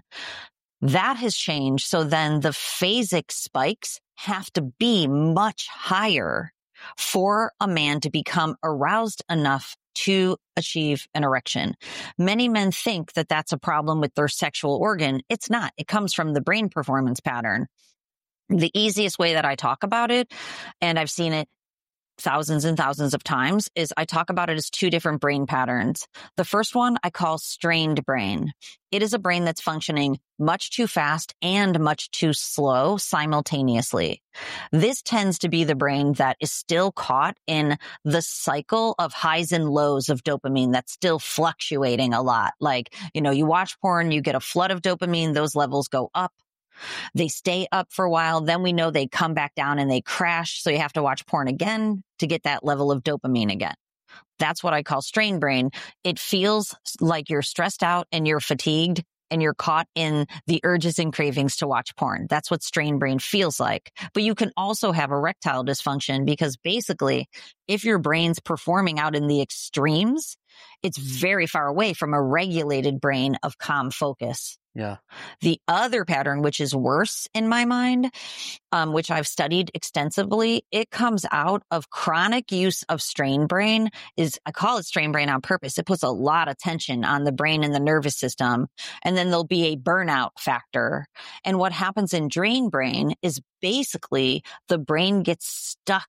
S2: That has changed. So then the phasic spikes have to be much higher for a man to become aroused enough to achieve an erection. Many men think that that's a problem with their sexual organ. It's not. It comes from the brain performance pattern. The easiest way that I talk about it, and I've seen it thousands and thousands of times, is I talk about it as two different brain patterns. The first one I call strained brain. It is a brain that's functioning much too fast and much too slow simultaneously. This tends to be the brain that is still caught in the cycle of highs and lows of dopamine that's still fluctuating a lot. Like, you know, you watch porn, you get a flood of dopamine, those levels go up. They stay up for a while. Then we know they come back down and they crash. So you have to watch porn again to get that level of dopamine again. That's what I call strain brain. It feels like you're stressed out and you're fatigued and you're caught in the urges and cravings to watch porn. That's what strain brain feels like. But you can also have erectile dysfunction because basically, if your brain's performing out in the extremes, it's very far away from a regulated brain of calm focus.
S1: Yeah.
S2: The other pattern, which is worse in my mind, um, which I've studied extensively, it comes out of chronic use of strain brain. Is I call it strain brain on purpose. It puts a lot of tension on the brain and the nervous system. And then there'll be a burnout factor. And what happens in drain brain is basically the brain gets stuck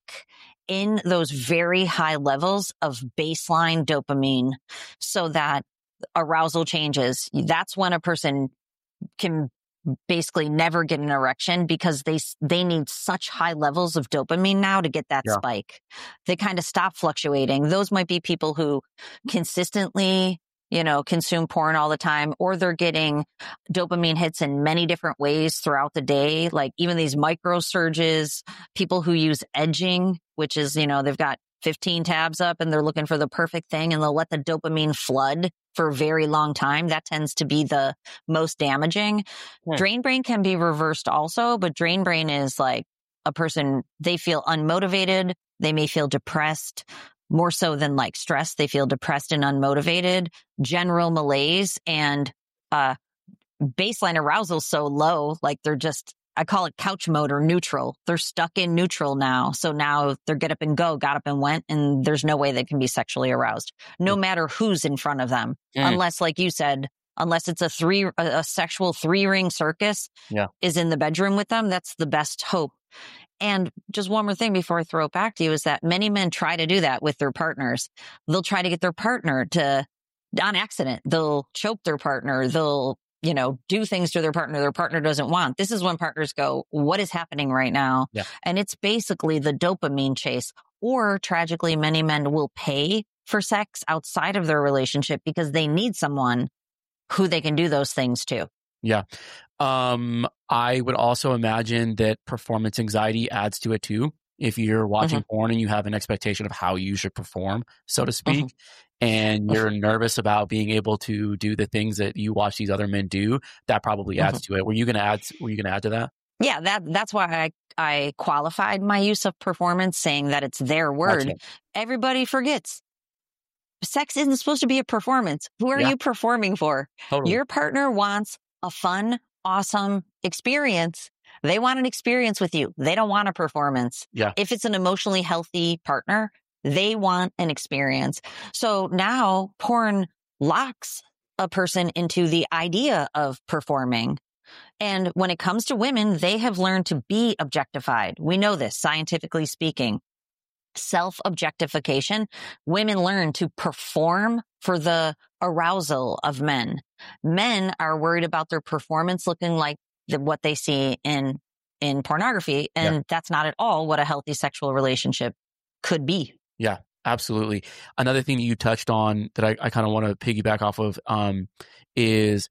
S2: in those very high levels of baseline dopamine so that arousal changes. That's when a person can basically never get an erection because they they need such high levels of dopamine now to get that
S1: Yeah.
S2: spike. They kind of stop fluctuating. Those might be people who consistently, you know, consume porn all the time, or they're getting dopamine hits in many different ways throughout the day. Like even these micro surges, people who use edging, which is, you know, they've got fifteen tabs up and they're looking for the perfect thing and they'll let the dopamine flood for a very long time. That tends to be the most damaging.
S1: Hmm.
S2: Drain brain can be reversed also, but drain brain is like a person, they feel unmotivated. They may feel depressed more so than like stress. They feel depressed and unmotivated, general malaise, and uh, baseline arousal so low, like they're just, I call it couch mode or neutral. They're stuck in neutral now. So now they're get up and go, got up and went, and there's no way they can be sexually aroused, no
S1: Mm.
S2: matter who's in front of them.
S1: Mm.
S2: Unless, like you said, unless it's a three, a, a sexual three ring circus
S1: Yeah.
S2: is in the bedroom with them. That's the best hope. And just one more thing before I throw it back to you is that many men try to do that with their partners. They'll try to get their partner to, on accident, they'll choke their partner. They'll, you know, do things to their partner their partner doesn't want. This is when partners go, what is happening right now?
S1: Yeah.
S2: And it's basically the dopamine chase. Or tragically, many men will pay for sex outside of their relationship because they need someone who they can do those things to.
S1: Yeah. Um, I would also imagine that performance anxiety adds to it too. If you're watching
S2: Mm-hmm.
S1: porn and you have an expectation of how you should perform, so to speak, mm-hmm. and you're nervous about being able to do the things that you watch these other men do, that probably adds mm-hmm. to it. Were you going to add, were you going to add to that?
S2: Yeah, that, that's why I, I qualified my use of performance, saying that it's their word.
S1: Gotcha.
S2: Everybody forgets. Sex isn't supposed to be a performance. Who are
S1: Yeah.
S2: you performing for?
S1: Totally.
S2: Your partner wants a fun, awesome experience. They want an experience with you. They don't want a performance.
S1: Yeah.
S2: If it's an emotionally healthy partner, they want an experience. So now porn locks a person into the idea of performing. And when it comes to women, they have learned to be objectified. We know this, scientifically speaking. Self-objectification. Women learn to perform for the arousal of men. Men are worried about their performance looking like the, what they see in, in pornography. And yeah. that's not at all what a healthy sexual relationship could be.
S1: Yeah, absolutely. Another thing that you touched on that I, I kind of want to piggyback off of um, is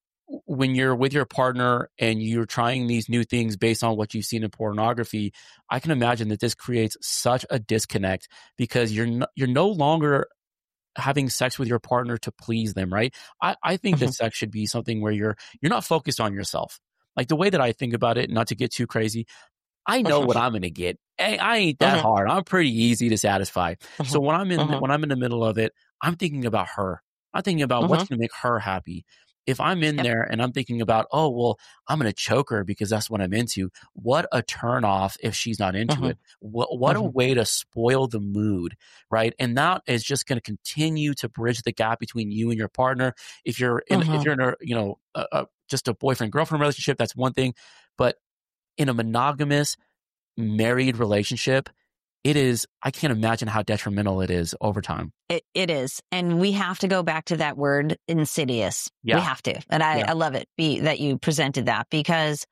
S1: when you're with your partner and you're trying these new things based on what you've seen in pornography, I can imagine that this creates such a disconnect because you're no, you're no longer having sex with your partner to please them, right? I, I think mm-hmm. that sex should be something where you're you're not focused on yourself. Like the way that I think about it, not to get too crazy, I know what I'm going to get. Hey, I ain't that mm-hmm. hard. I'm pretty easy to satisfy. Mm-hmm. So when I'm in mm-hmm. when I'm in the middle of it, I'm thinking about her. I'm thinking about mm-hmm. what's going to make her happy. If I'm in yep. there and I'm thinking about, oh, well, I'm going to choke her because that's what I'm into. What a turnoff if she's not into mm-hmm. it. What, what mm-hmm. a way to spoil the mood, right? And that is just going to continue to bridge the gap between you and your partner. If you're in, mm-hmm. if you're in a, you know, a, a, just a boyfriend-girlfriend relationship, that's one thing. But in a monogamous, married relationship, it is, I can't imagine how detrimental it is over time.
S2: It, it is. And we have to go back to that word insidious.
S1: Yeah.
S2: We have to. And I,
S1: yeah.
S2: I love it be, that you presented that, because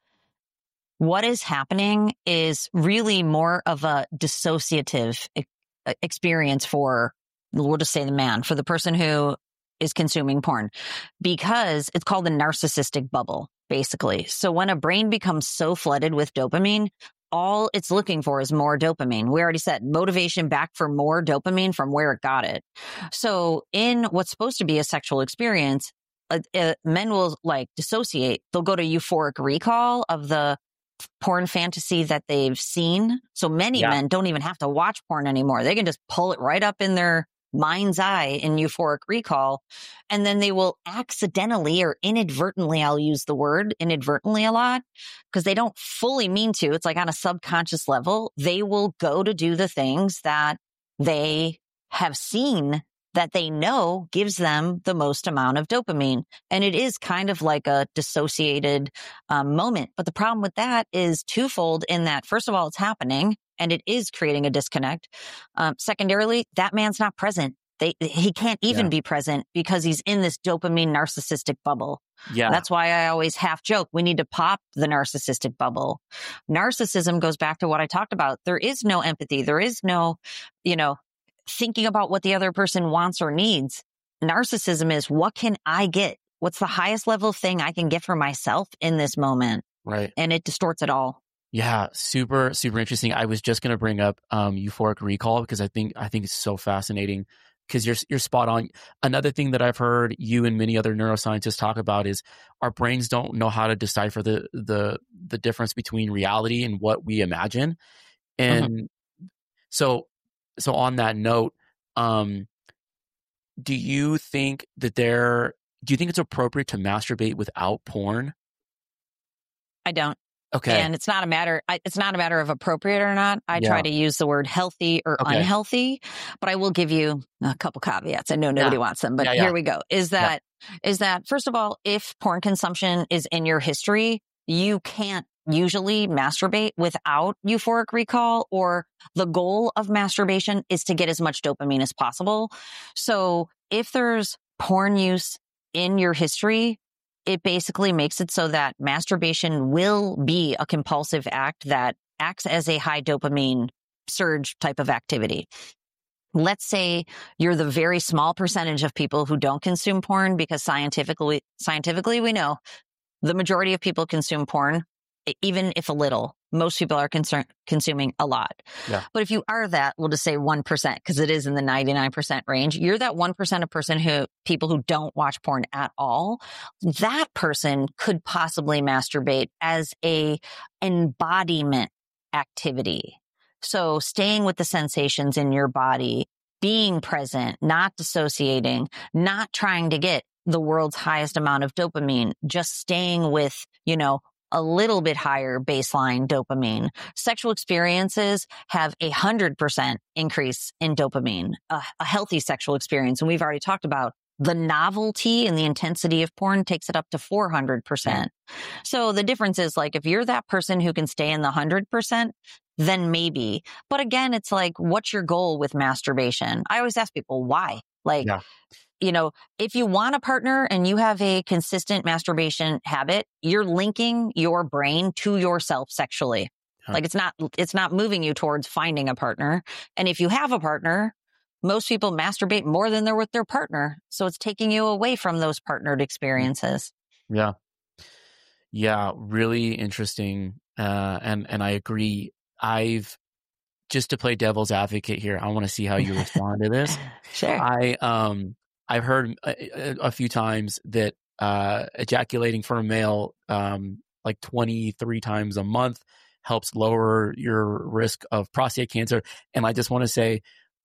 S2: what is happening is really more of a dissociative e- experience for, we'll just say the man, for the person who is consuming porn, because it's called the narcissistic bubble, basically. So when a brain becomes so flooded with dopamine, all it's looking for is more dopamine. We already said motivation back for more dopamine from where it got it. So in what's supposed to be a sexual experience, uh, uh, men will like dissociate. They'll go to euphoric recall of the porn fantasy that they've seen. So many yeah. men don't even have to watch porn anymore. They can just pull it right up in their mind's eye in euphoric recall. And then they will accidentally or inadvertently, I'll use the word inadvertently a lot because they don't fully mean to. It's like on a subconscious level, they will go to do the things that they have seen that they know gives them the most amount of dopamine. And it is kind of like a dissociated um, moment. But the problem with that is twofold in that, first of all, it's happening and it is creating a disconnect. Um, secondarily, that man's not present. They, he can't even
S1: Yeah.
S2: be present because he's in this dopamine narcissistic bubble.
S1: Yeah.
S2: That's why I always half joke. We need to pop the narcissistic bubble. Narcissism goes back to what I talked about. There is no empathy. There is no, you know, thinking about what the other person wants or needs. Narcissism is, what can I get? What's the highest level thing I can get for myself in this moment?
S1: Right.
S2: And it distorts it all.
S1: Yeah, super, super interesting. I was just going to bring up um, euphoric recall because I think I think it's so fascinating because you're you're spot on. Another thing that I've heard you and many other neuroscientists talk about is our brains don't know how to decipher the the the difference between reality and what we imagine. And mm-hmm. so so on that note, um, do you think that there do you think it's appropriate to masturbate without porn?
S2: I don't.
S1: Okay.
S2: And it's not a matter, it's not a matter of appropriate or not. I
S1: Yeah.
S2: try to use the word healthy or
S1: Okay.
S2: unhealthy, but I will give you a couple caveats. I know nobody
S1: Yeah.
S2: wants them, but
S1: Yeah, yeah.
S2: here we go. Is that, is that first of all, if porn consumption is in your history, you can't usually masturbate without euphoric recall, or the goal of masturbation is to get as much dopamine as possible. So if there's porn use in your history, it basically makes it so that masturbation will be a compulsive act that acts as a high dopamine surge type of activity. Let's say you're the very small percentage of people who don't consume porn, because scientifically, scientifically we know the majority of people consume porn, even if a little. Most people are concern, consuming a lot.
S1: Yeah.
S2: But if you are that, we'll just say one percent, because it is in the ninety-nine percent range. You're that one percent of person who, people who don't watch porn at all. That person could possibly masturbate as a embodiment activity. So staying with the sensations in your body, being present, not dissociating, not trying to get the world's highest amount of dopamine, just staying with, you know, a little bit higher baseline dopamine. Sexual experiences have a hundred percent increase in dopamine, a, a healthy sexual experience. And we've already talked about the novelty and the intensity of porn takes it up to four hundred percent. Yeah. So the difference is, like, if you're that person who can stay in the hundred percent, then maybe. But again, it's like, what's your goal with masturbation? I always ask people, why? Like, yeah. You know, if you want a partner and you have a consistent masturbation habit, you're linking your brain to yourself sexually. Huh. Like, it's not, it's not moving you towards finding a partner. And if you have a partner, most people masturbate more than they're with their partner. So it's taking you away from those partnered experiences.
S1: Yeah. Yeah. Really interesting. Uh, and, and I agree. I've, just to play devil's advocate here, I want to see how you respond to this.
S2: Sure.
S1: I, um, I've heard a, a few times that uh, ejaculating for a male um, like twenty-three times a month helps lower your risk of prostate cancer. And I just want to say,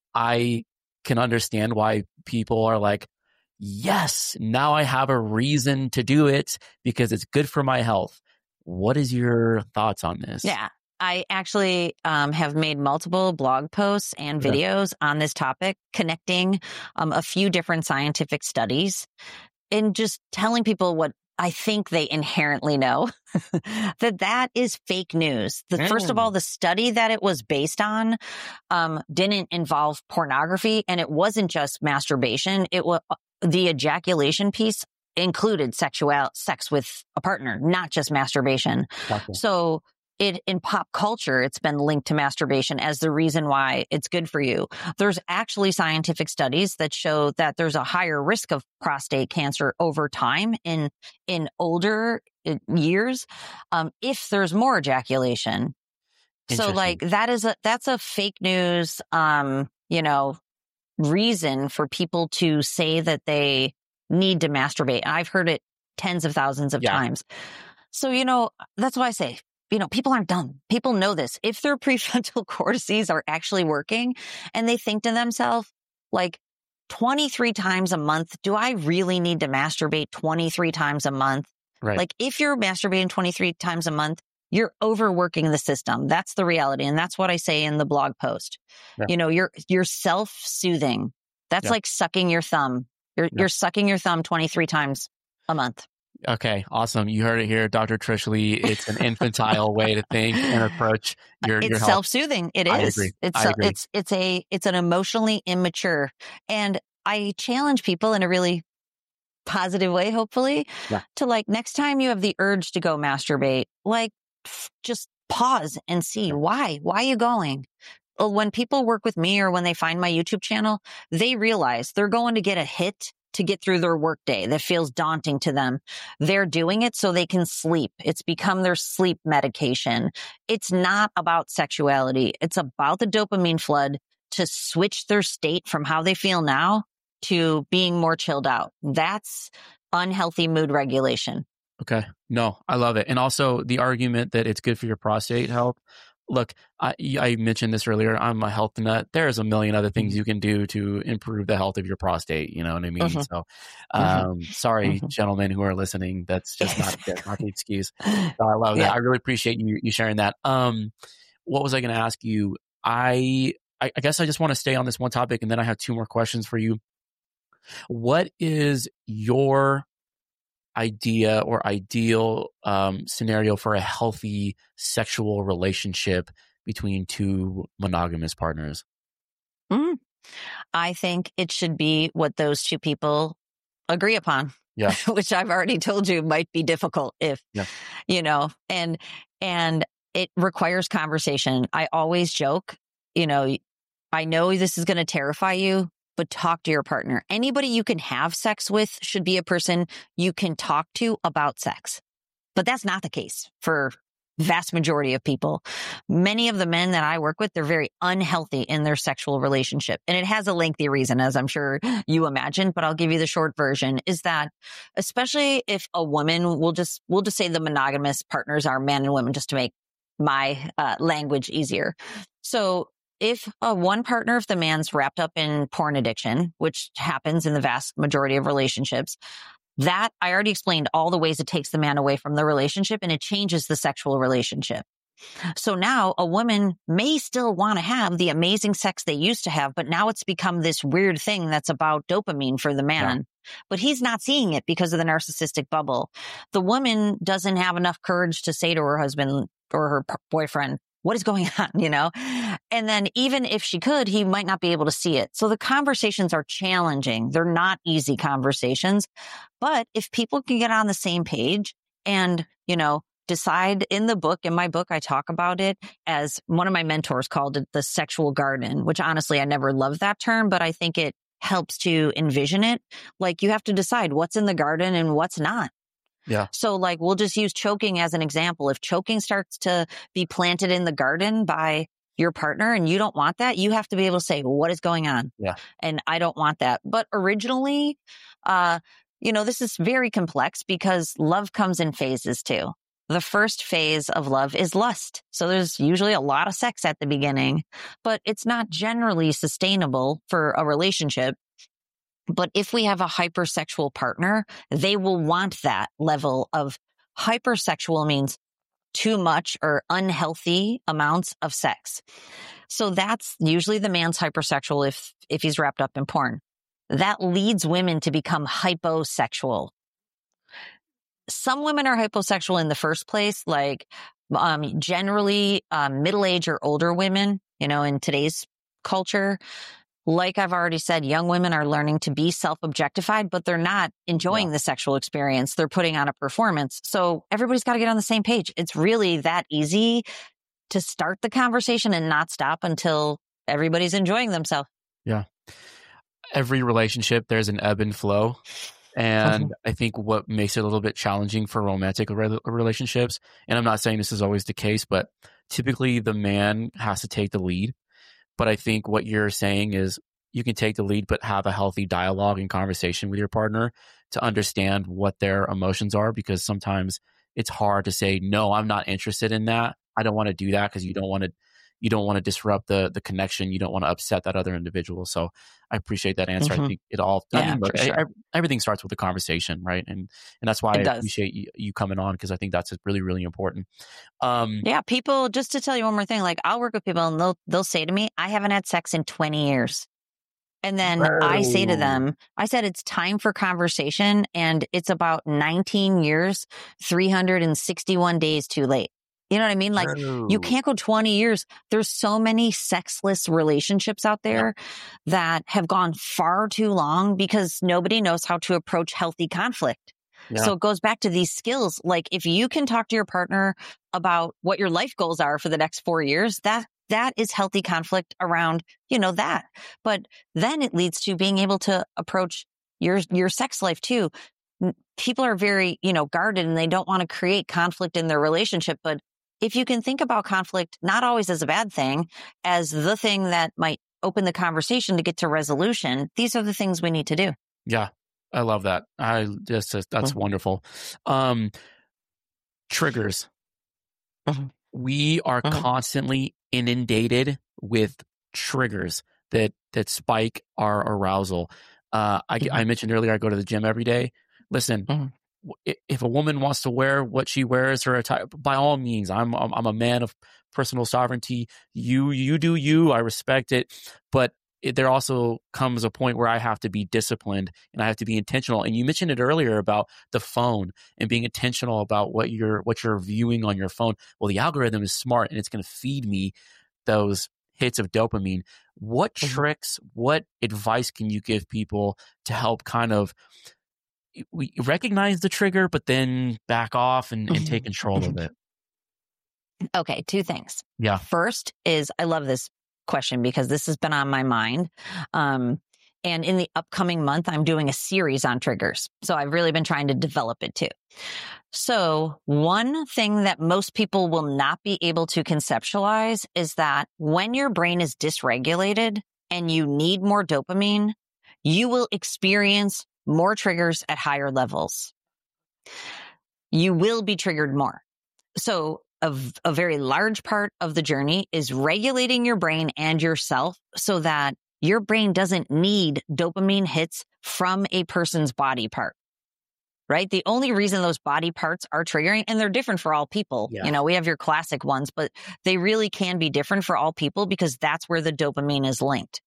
S1: I can understand why people are like, yes, now I have a reason to do it because it's good for my health. What is your thoughts on this?
S2: Yeah. I actually um, have made multiple blog posts and videos yeah. on this topic, connecting um, a few different scientific studies and just telling people what I think they inherently know, that that is fake news. The, mm. First of all, the study that it was based on um, didn't involve pornography, and it wasn't just masturbation. It was the ejaculation piece included sexual sex with a partner, not just masturbation. Gotcha. So It, in pop culture, it's been linked to masturbation as the reason why it's good for you. There's actually scientific studies that show that there's a higher risk of prostate cancer over time in, in older years, um, if there's more ejaculation. So like that is a, that's a fake news, um, you know, reason for people to say that they need to masturbate. I've heard it tens of thousands of yeah. times. So, you know, that's why I say, you know, people aren't dumb. People know this. If their prefrontal cortices are actually working and they think to themselves, like, twenty-three times a month, do I really need to masturbate twenty-three times a month? Right. Like, if you're masturbating twenty-three times a month, you're overworking the system. That's the reality. And that's what I say in the blog post. Yeah. You know, you're, you're self-soothing. That's yeah. like sucking your thumb. You're, yeah. you're sucking your thumb twenty-three times a month.
S1: Okay, awesome. You heard it here, Doctor Trish Lee. It's an infantile way to think and approach your
S2: It's
S1: your health.
S2: self-soothing. It
S1: I
S2: is.
S1: agree.
S2: It's
S1: I agree.
S2: it's it's a it's an emotionally immature. And I challenge people in a really positive way, hopefully,
S1: Yeah.
S2: to like next time you have the urge to go masturbate, like f- just pause and see why. Why are you going? Well, when people work with me or when they find my YouTube channel, they realize they're going to get a hit to get through their workday that feels daunting to them. They're doing it so they can sleep. It's become their sleep medication. It's not about sexuality. It's about the dopamine flood to switch their state from how they feel now to being more chilled out. That's unhealthy mood regulation.
S1: Okay. No, I love it. And also the argument that it's good for your prostate health. Look, I, I mentioned this earlier. I'm a health nut. There's a million other things you can do to improve the health of your prostate. You know what I mean?
S2: Mm-hmm.
S1: So, um,
S2: Mm-hmm.
S1: sorry,
S2: Mm-hmm.
S1: gentlemen who are listening. That's just not, that's not the excuse. So I love
S2: Yeah.
S1: that. I really appreciate you, you sharing that. Um, what was I going to ask you? I, I, I guess I just want to stay on this one topic, and then I have two more questions for you. What is your idea or ideal um, scenario for a healthy sexual relationship between two monogamous partners?
S2: Mm. I think it should be what those two people agree upon.
S1: Yeah.
S2: Which I've already told you might be difficult if,
S1: yeah.
S2: you know, and, and it requires conversation. I always joke, you know, I know this is going to terrify you, but talk to your partner. Anybody you can have sex with should be a person you can talk to about sex. But that's not the case for vast majority of people. Many of the men that I work with, they're very unhealthy in their sexual relationship. And it has a lengthy reason, as I'm sure you imagine, but I'll give you the short version, is that especially if a woman, we'll just, we'll just say the monogamous partners are men and women, just to make my uh, language easier. So if uh, one partner, if the man's wrapped up in porn addiction, which happens in the vast majority of relationships, that I already explained all the ways it takes the man away from the relationship and it changes the sexual relationship. So now a woman may still want to have the amazing sex they used to have, but now it's become this weird thing that's about dopamine for the man. Yeah. But he's not seeing it because of the narcissistic bubble. The woman doesn't have enough courage to say to her husband or her boyfriend, what is going on, you know? And then even if she could, he might not be able to see it. So the conversations are challenging. They're not easy conversations. But if people can get on the same page and, you know, decide in the book, in my book, I talk about it as one of my mentors called it the sexual garden, which honestly, I never loved that term, but I think it helps to envision it. Like you have to decide what's in the garden and what's not.
S1: Yeah.
S2: So like, we'll just use choking as an example. If choking starts to be planted in the garden by your partner and you don't want that, you have to be able to say, well, what is going on?
S1: Yeah.
S2: And I don't want that. But originally, uh, you know, this is very complex because love comes in phases too. The first phase of love is lust. So there's usually a lot of sex at the beginning, but it's not generally sustainable for a relationship. But if we have a hypersexual partner, they will want that level of hypersexual means too much or unhealthy amounts of sex. So that's usually the man's hypersexual if, if he's wrapped up in porn. That leads women to become hyposexual. Some women are hyposexual in the first place, like um, generally um, middle-aged or older women, you know, in today's culture. Like I've already said, young women are learning to be self-objectified, but they're not enjoying yeah. the sexual experience. They're putting on a performance. So everybody's got to get on the same page. It's really that easy to start the conversation and not stop until everybody's enjoying themselves.
S1: Yeah. Every relationship, there's an ebb and flow. And I think what makes it a little bit challenging for romantic re- relationships, and I'm not saying this is always the case, but typically the man has to take the lead. But I think what you're saying is you can take the lead, but have a healthy dialogue and conversation with your partner to understand what their emotions are, because sometimes it's hard to say, no, I'm not interested in that. I don't want to do that because you don't want to, you don't want to disrupt the the connection. You don't want to upset that other individual. So I appreciate that answer. Mm-hmm. I think it all, I
S2: yeah,
S1: mean, look,
S2: sure.
S1: I, I, everything starts with a conversation, right? And and that's why
S2: it
S1: I
S2: does.
S1: appreciate you, you coming on, because I think that's really, really important. Um,
S2: yeah, people, just to tell you one more thing, like I'll work with people and they'll, they'll say to me, I haven't had sex in twenty years. And then
S1: Whoa.
S2: I say to them, I said, it's time for conversation, and it's about nineteen years, three hundred sixty-one days too late. You know what I mean? Like,
S1: Whoa.
S2: you can't go twenty years. There's so many sexless relationships out there yeah. that have gone far too long because nobody knows how to approach healthy conflict. Yeah. So it goes back to these skills. Like, if you can talk to your partner about what your life goals are for the next four years, that that is healthy conflict around, you know, that. But then it leads to being able to approach your your sex life too. People are very, you know, guarded, and they don't want to create conflict in their relationship. But if you can think about conflict, not always as a bad thing, as the thing that might open the conversation to get to resolution, these are the things we need to do.
S1: Yeah, I love that. I just, that's mm-hmm. wonderful. Um, triggers. Mm-hmm. We are mm-hmm. constantly inundated with triggers that, that spike our arousal. Uh, I, mm-hmm. I mentioned earlier, I go to the gym every day. Listen, mm-hmm. if a woman wants to wear what she wears, her attire, by all means, I'm I'm a man of personal sovereignty. You you do you. I respect it, but it, there also comes a point where I have to be disciplined and I have to be intentional. And you mentioned it earlier about the phone and being intentional about what you're what you're viewing on your phone. Well, the algorithm is smart, and it's going to feed me those hits of dopamine. What mm-hmm. tricks, what advice can you give people to help kind of we recognize the trigger, but then back off and, and take control of it?
S2: Okay, two things.
S1: Yeah.
S2: First is, I love this question because this has been on my mind. Um, and in the upcoming month, I'm doing a series on triggers. So I've really been trying to develop it too. So one thing that most people will not be able to conceptualize is that when your brain is dysregulated and you need more dopamine, you will experience more triggers at higher levels. You will be triggered more. So a, a very large part of the journey is regulating your brain and yourself so that your brain doesn't need dopamine hits from a person's body part, right? The only reason those body parts are triggering, and they're different for all people. Yeah. You know, we have your classic ones, but they really can be different for all people because that's where the dopamine is linked.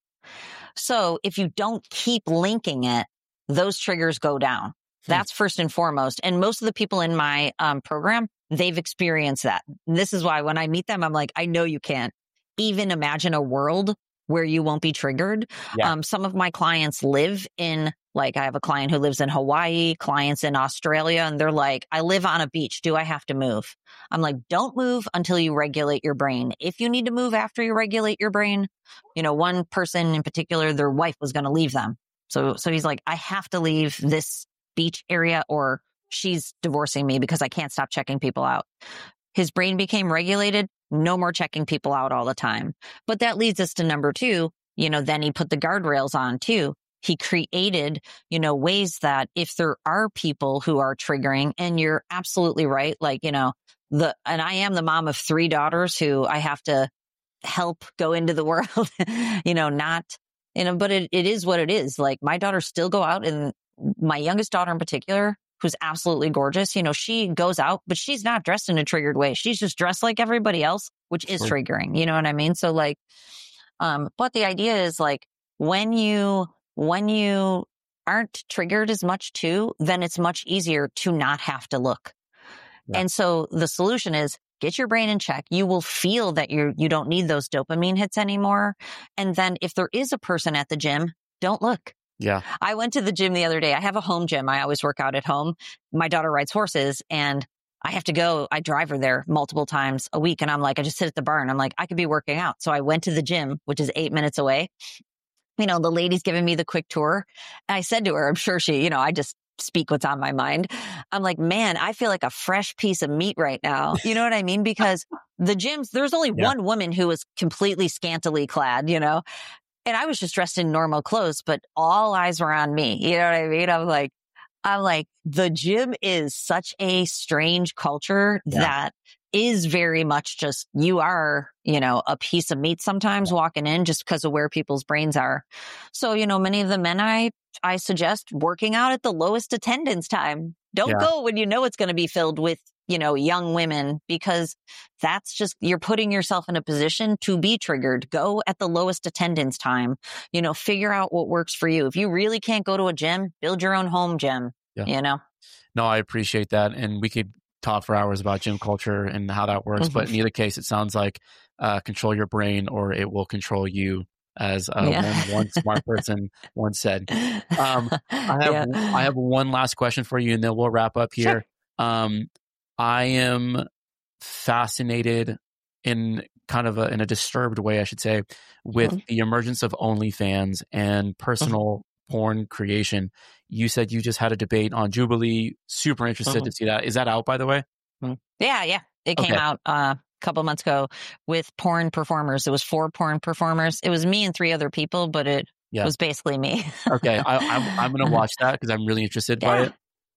S2: So if you don't keep linking it, those triggers go down. That's first and foremost. And most of the people in my um, program, they've experienced that. And this is why when I meet them, I'm like, I know you can't even imagine a world where you won't be triggered. Yeah. Um, some of my clients live in, like, I have a client who lives in Hawaii, clients in Australia, and they're like, I live on a beach. Do I have to move? I'm like, don't move until you regulate your brain. If you need to move after you regulate your brain, you know, one person in particular, their wife was going to leave them. So, so he's like, I have to leave this beach area or she's divorcing me because I can't stop checking people out. His brain became regulated. No more checking people out all the time. But that leads us to number two. You know, then he put the guardrails on too. He created, you know, ways that if there are people who are triggering, and you're absolutely right. Like, you know, the, and I am the mom of three daughters who I have to help go into the world, you know, not, you know, but it, it is what it is. Like, my daughters still go out, and my youngest daughter in particular, who's absolutely gorgeous, you know, she goes out, but she's not dressed in a triggered way. She's just dressed like everybody else, which is sure. triggering. You know what I mean? So like, um, but the idea is like, when you, when you aren't triggered as much too, then it's much easier to not have to look. Yeah. And so the solution is get your brain in check. You will feel that you you don't need those dopamine hits anymore. And then if there is a person at the gym, don't look.
S1: Yeah.
S2: I went to the gym the other day. I have a home gym. I always work out at home. My daughter rides horses, and I have to go. I drive her there multiple times a week. And I'm like, I just sit at the bar and I'm like, I could be working out. So I went to the gym, which is eight minutes away. You know, the lady's giving me the quick tour. And I said to her, I'm sure she, you know, I just speak what's on my mind. I'm like, man, I feel like a fresh piece of meat right now. You know what I mean? Because the gyms, there's only yeah. one woman who was completely scantily clad, you know, and I was just dressed in normal clothes, but all eyes were on me. You know what I mean? I'm like, I'm like, the gym is such a strange culture yeah. that is very much just, you are, you know, a piece of meat sometimes yeah. walking in just because of where people's brains are. So, you know, many of the men I, I suggest working out at the lowest attendance time. Don't
S1: Yeah.
S2: go when you know it's going to be filled with, you know, young women, because that's just, you're putting yourself in a position to be triggered. Go at the lowest attendance time, you know, figure out what works for you. If you really can't go to a gym, build your own home gym,
S1: Yeah.
S2: you know?
S1: No, I appreciate that. And we could talk for hours about gym culture and how that works.
S2: Mm-hmm.
S1: But in either case, it sounds like uh, control your brain or it will control you, as uh,
S2: Yeah.
S1: one, one smart person once said. Um, I have
S2: Yeah.
S1: I have one last question for you, and then we'll wrap up here.
S2: Sure.
S1: Um, I am fascinated in kind of a, in a disturbed way, I should say, with
S2: Mm-hmm.
S1: the emergence of OnlyFans and personal porn creation. You said you just had a debate on Jubilee. Super interested
S2: Mm-hmm.
S1: to see that. Is that out, by the way?
S2: Yeah, yeah. It came
S1: Okay.
S2: out uh, a couple months ago with porn performers. It was four porn performers. It was me and three other people, but it
S1: Yeah.
S2: was basically me.
S1: Okay. I, I'm, I'm going to watch that because I'm really interested by
S2: Yeah.
S1: it.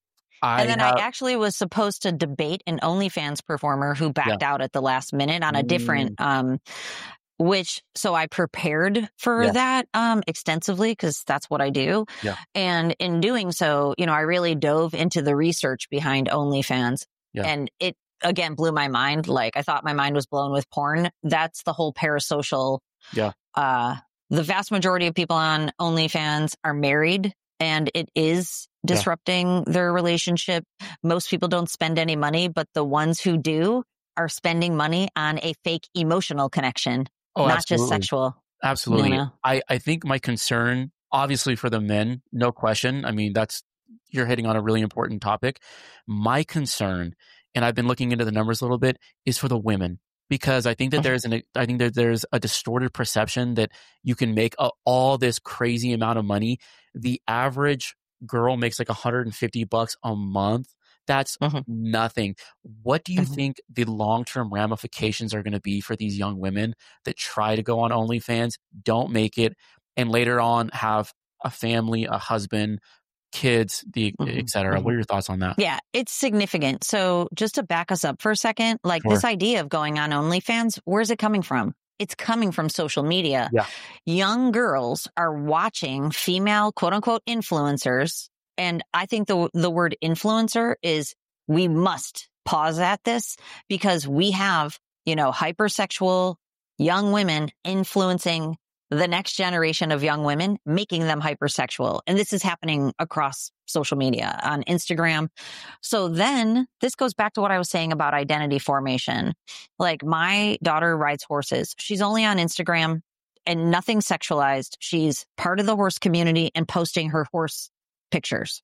S1: I
S2: And then
S1: have,
S2: I actually was supposed to debate an OnlyFans performer who backed out at the last minute on a different, um, which, so I prepared for
S1: Yeah.
S2: that, um, extensively, because that's what I do.
S1: Yeah.
S2: And in doing so, you know, I really dove into the research behind OnlyFans.
S1: Yeah.
S2: And it, again, blew my mind. Like, I thought my mind was blown with porn. That's the whole parasocial.
S1: Yeah.
S2: Uh, the vast majority of people on OnlyFans are married, and it is disrupting yeah. their relationship. Most people don't spend any money, but the ones who do are spending money on a fake emotional connection,
S1: oh,
S2: not
S1: absolutely.
S2: just sexual.
S1: Absolutely.
S2: You know?
S1: I, I think my concern, obviously for the men, no question. I mean, that's, you're hitting on a really important topic. My concern, and I've been looking into the numbers a little bit, is for the women. Because I think that there's an, I think that there's a distorted perception that you can make a, all this crazy amount of money. The average girl makes like one hundred fifty bucks a month. That's mm-hmm. nothing. What do you mm-hmm. think the long-term ramifications are going to be for these young women that try to go on OnlyFans, don't make it, and later on have a family, a husband, kids, the mm-hmm. et cetera? Mm-hmm. What are your thoughts on that?
S2: Yeah, it's significant. So just to back us up for a second, like sure. this idea of going on OnlyFans, where's it coming from? It's coming from social media.
S1: Yeah.
S2: Young girls are watching female quote unquote influencers. And I think the the word influencer is, we must pause at this, because we have, you know, hypersexual young women influencing the next generation of young women, making them hypersexual. And this is happening across social media, on Instagram. So then this goes back to what I was saying about identity formation. Like, my daughter rides horses. She's only on Instagram and nothing sexualized. She's part of the horse community and posting her horse pictures.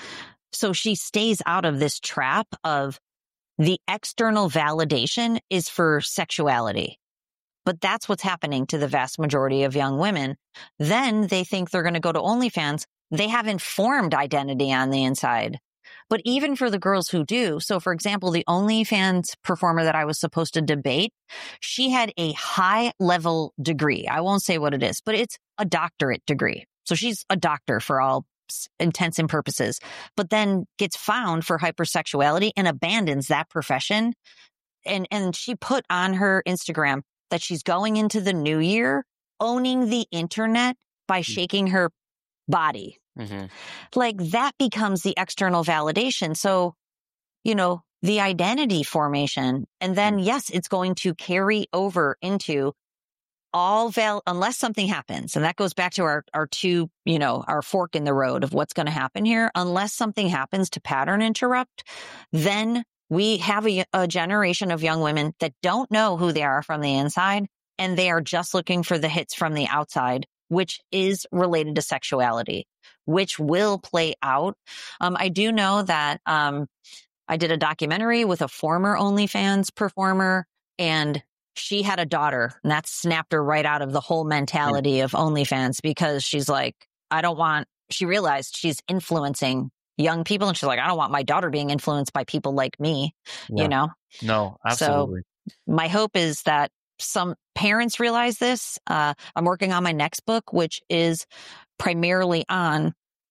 S2: So she stays out of this trap of the external validation is for sexuality. But that's what's happening to the vast majority of young women. Then they think they're going to go to OnlyFans. They haven't formed identity on the inside. But even for the girls who do, so for example, the OnlyFans performer that I was supposed to debate, she had a high level degree. I won't say what it is, but it's a doctorate degree. So she's a doctor for all intents and purposes, but then gets found for hypersexuality and abandons that profession. And, and she put on her Instagram that she's going into the new year owning the internet by shaking her body. Mm-hmm. Like, that becomes the external validation. So, you know, the identity formation. And then, yes, it's going to carry over into all val, unless something happens. And that goes back to our, our two, you know, our fork in the road of what's going to happen here. Unless something happens to pattern interrupt, then we have a, a generation of young women that don't know who they are from the inside, and they are just looking for the hits from the outside, which is related to sexuality, which will play out. Um, I do know that um, I did a documentary with a former OnlyFans performer, and she had a daughter, and that snapped her right out of the whole mentality of OnlyFans, because she's like, I don't want, she realized she's influencing young people. And she's like, I don't want my daughter being influenced by people like me, yeah. you know?
S1: No, absolutely.
S2: So my hope is that some parents realize this. Uh, I'm working on my next book, which is primarily on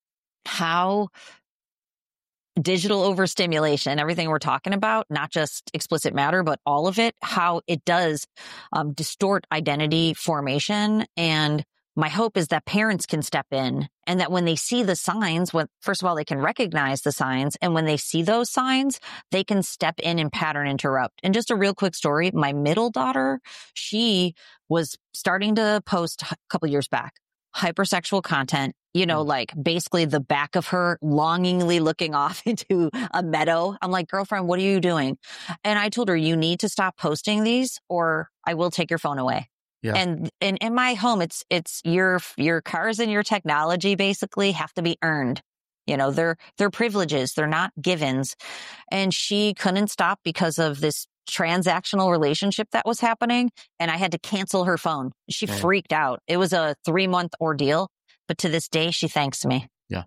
S2: how digital overstimulation, everything we're talking about, not just explicit matter, but all of it, how it does um, distort identity formation, and my hope is that parents can step in and that when they see the signs, when, first of all, they can recognize the signs. And when they see those signs, they can step in and pattern interrupt. And just a real quick story. My middle daughter, she was starting to post a couple years back, hypersexual content, you know, mm. like basically the back of her longingly looking off into a meadow. I'm like, girlfriend, what are you doing? And I told her, you need to stop posting these or I will take your phone away. Yeah. And, and in my home, it's, it's your, your cars and your technology basically have to be earned. You know, they're, they're privileges. They're not givens. And she couldn't stop because of this transactional relationship that was happening. And I had to cancel her phone. She yeah. freaked out. It was a three month ordeal, but to this day, she thanks me.
S1: Yeah.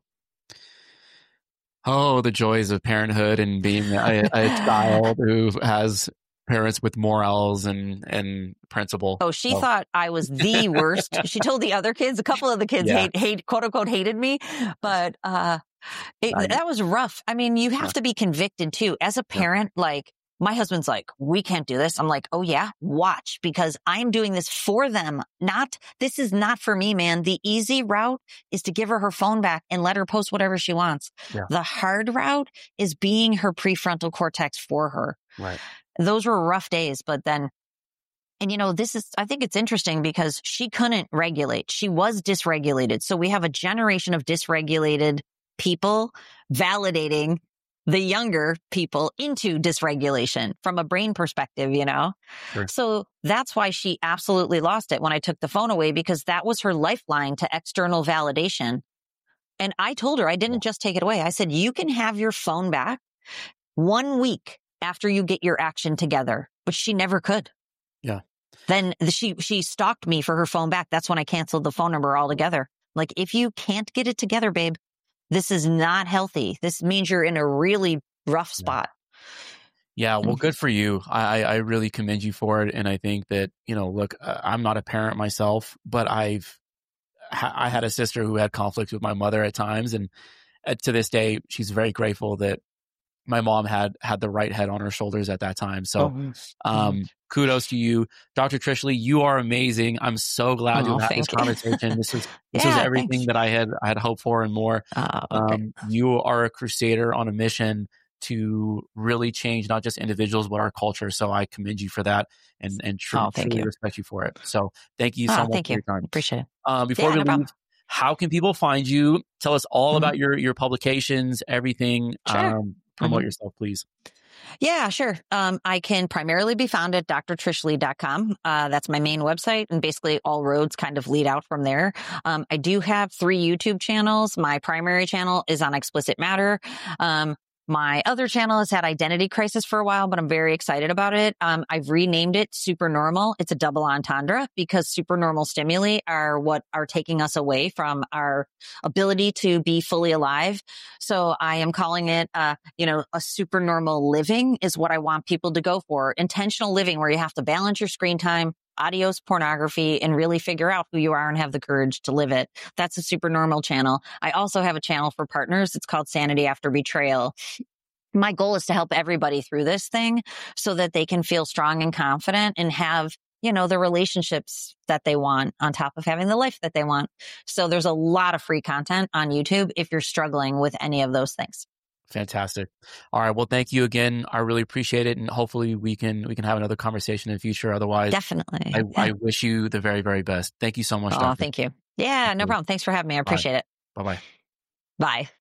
S1: Oh, the joys of parenthood and being a, a child who has parents with morals and, and principle.
S2: Oh, she oh. thought I was the worst. She told the other kids, a couple of the kids yeah. hate, hate, quote unquote, hated me, but, uh, it, that was rough. I mean, you have yeah. to be convicted too. As a parent, yeah. like my husband's like, we can't do this. I'm like, oh yeah, watch, because I'm doing this for them. Not, this is not for me, man. The easy route is to give her her phone back and let her post whatever she wants. Yeah. The hard route is being her prefrontal cortex for her.
S1: Right.
S2: Those were rough days, but then, and you know, this is, I think it's interesting because she couldn't regulate. She was dysregulated. So we have a generation of dysregulated people validating the younger people into dysregulation from a brain perspective, you know? Sure. So that's why she absolutely lost it when I took the phone away, because that was her lifeline to external validation. And I told her, I didn't just take it away. I said, you can have your phone back one week after you get your action together, but she never could.
S1: Yeah.
S2: Then she, she stalked me for her phone back. That's when I canceled the phone number altogether. Like, if you can't get it together, babe, this is not healthy. This means you're in a really rough spot.
S1: Yeah. Well, good for you. I, I really commend you for it. And I think that, you know, look, I'm not a parent myself, but I've, I had a sister who had conflicts with my mother at times. And to this day, she's very grateful that my mom had had the right head on her shoulders at that time. So um, kudos to you. Doctor Trishley, you are amazing. I'm so glad oh, you had this you. conversation. This is this yeah, was everything thanks. that I had I had hoped for and more. Oh, okay. um, you are a crusader on a mission to really change not just individuals, but our culture. So I commend you for that and, and tr- oh, truly you. respect you for it. So thank you so oh, much
S2: thank
S1: for
S2: you.
S1: your time.
S2: Appreciate it.
S1: Um, before yeah, we no leave, problem. how can people find you? Tell us all mm-hmm. about your, your publications, everything.
S2: Sure.
S1: Um, Promote
S2: mm-hmm.
S1: yourself, please.
S2: Yeah, sure. Um, I can primarily be found at d r trishley dot com. Uh, that's my main website, and basically all roads kind of lead out from there. Um, I do have three YouTube channels. My primary channel is on Explicit Matter. Um, My other channel has had identity crisis for a while, but I'm very excited about it. Um, I've renamed it Supernormal. It's a double entendre because supernormal stimuli are what are taking us away from our ability to be fully alive. So I am calling it, uh, you know, a supernormal living is what I want people to go for. Intentional living, where you have to balance your screen time, adios pornography, and really figure out who you are and have the courage to live it. That's a Supernormal channel. I also have a channel for partners. It's called Sanity After Betrayal. My goal is to help everybody through this thing so that they can feel strong and confident and have, you know, the relationships that they want on top of having the life that they want. So there's a lot of free content on YouTube if you're struggling with any of those things.
S1: Fantastic. All right. Well, thank you again. I really appreciate it. And hopefully we can, we can have another conversation in the future. Otherwise,
S2: definitely.
S1: I, yeah. I wish you the very, very best. Thank you so much.
S2: Oh,
S1: Doctor.
S2: Thank you. Yeah, no problem. Thanks for having me. I appreciate
S1: right.
S2: it.
S1: Bye-bye.
S2: Bye.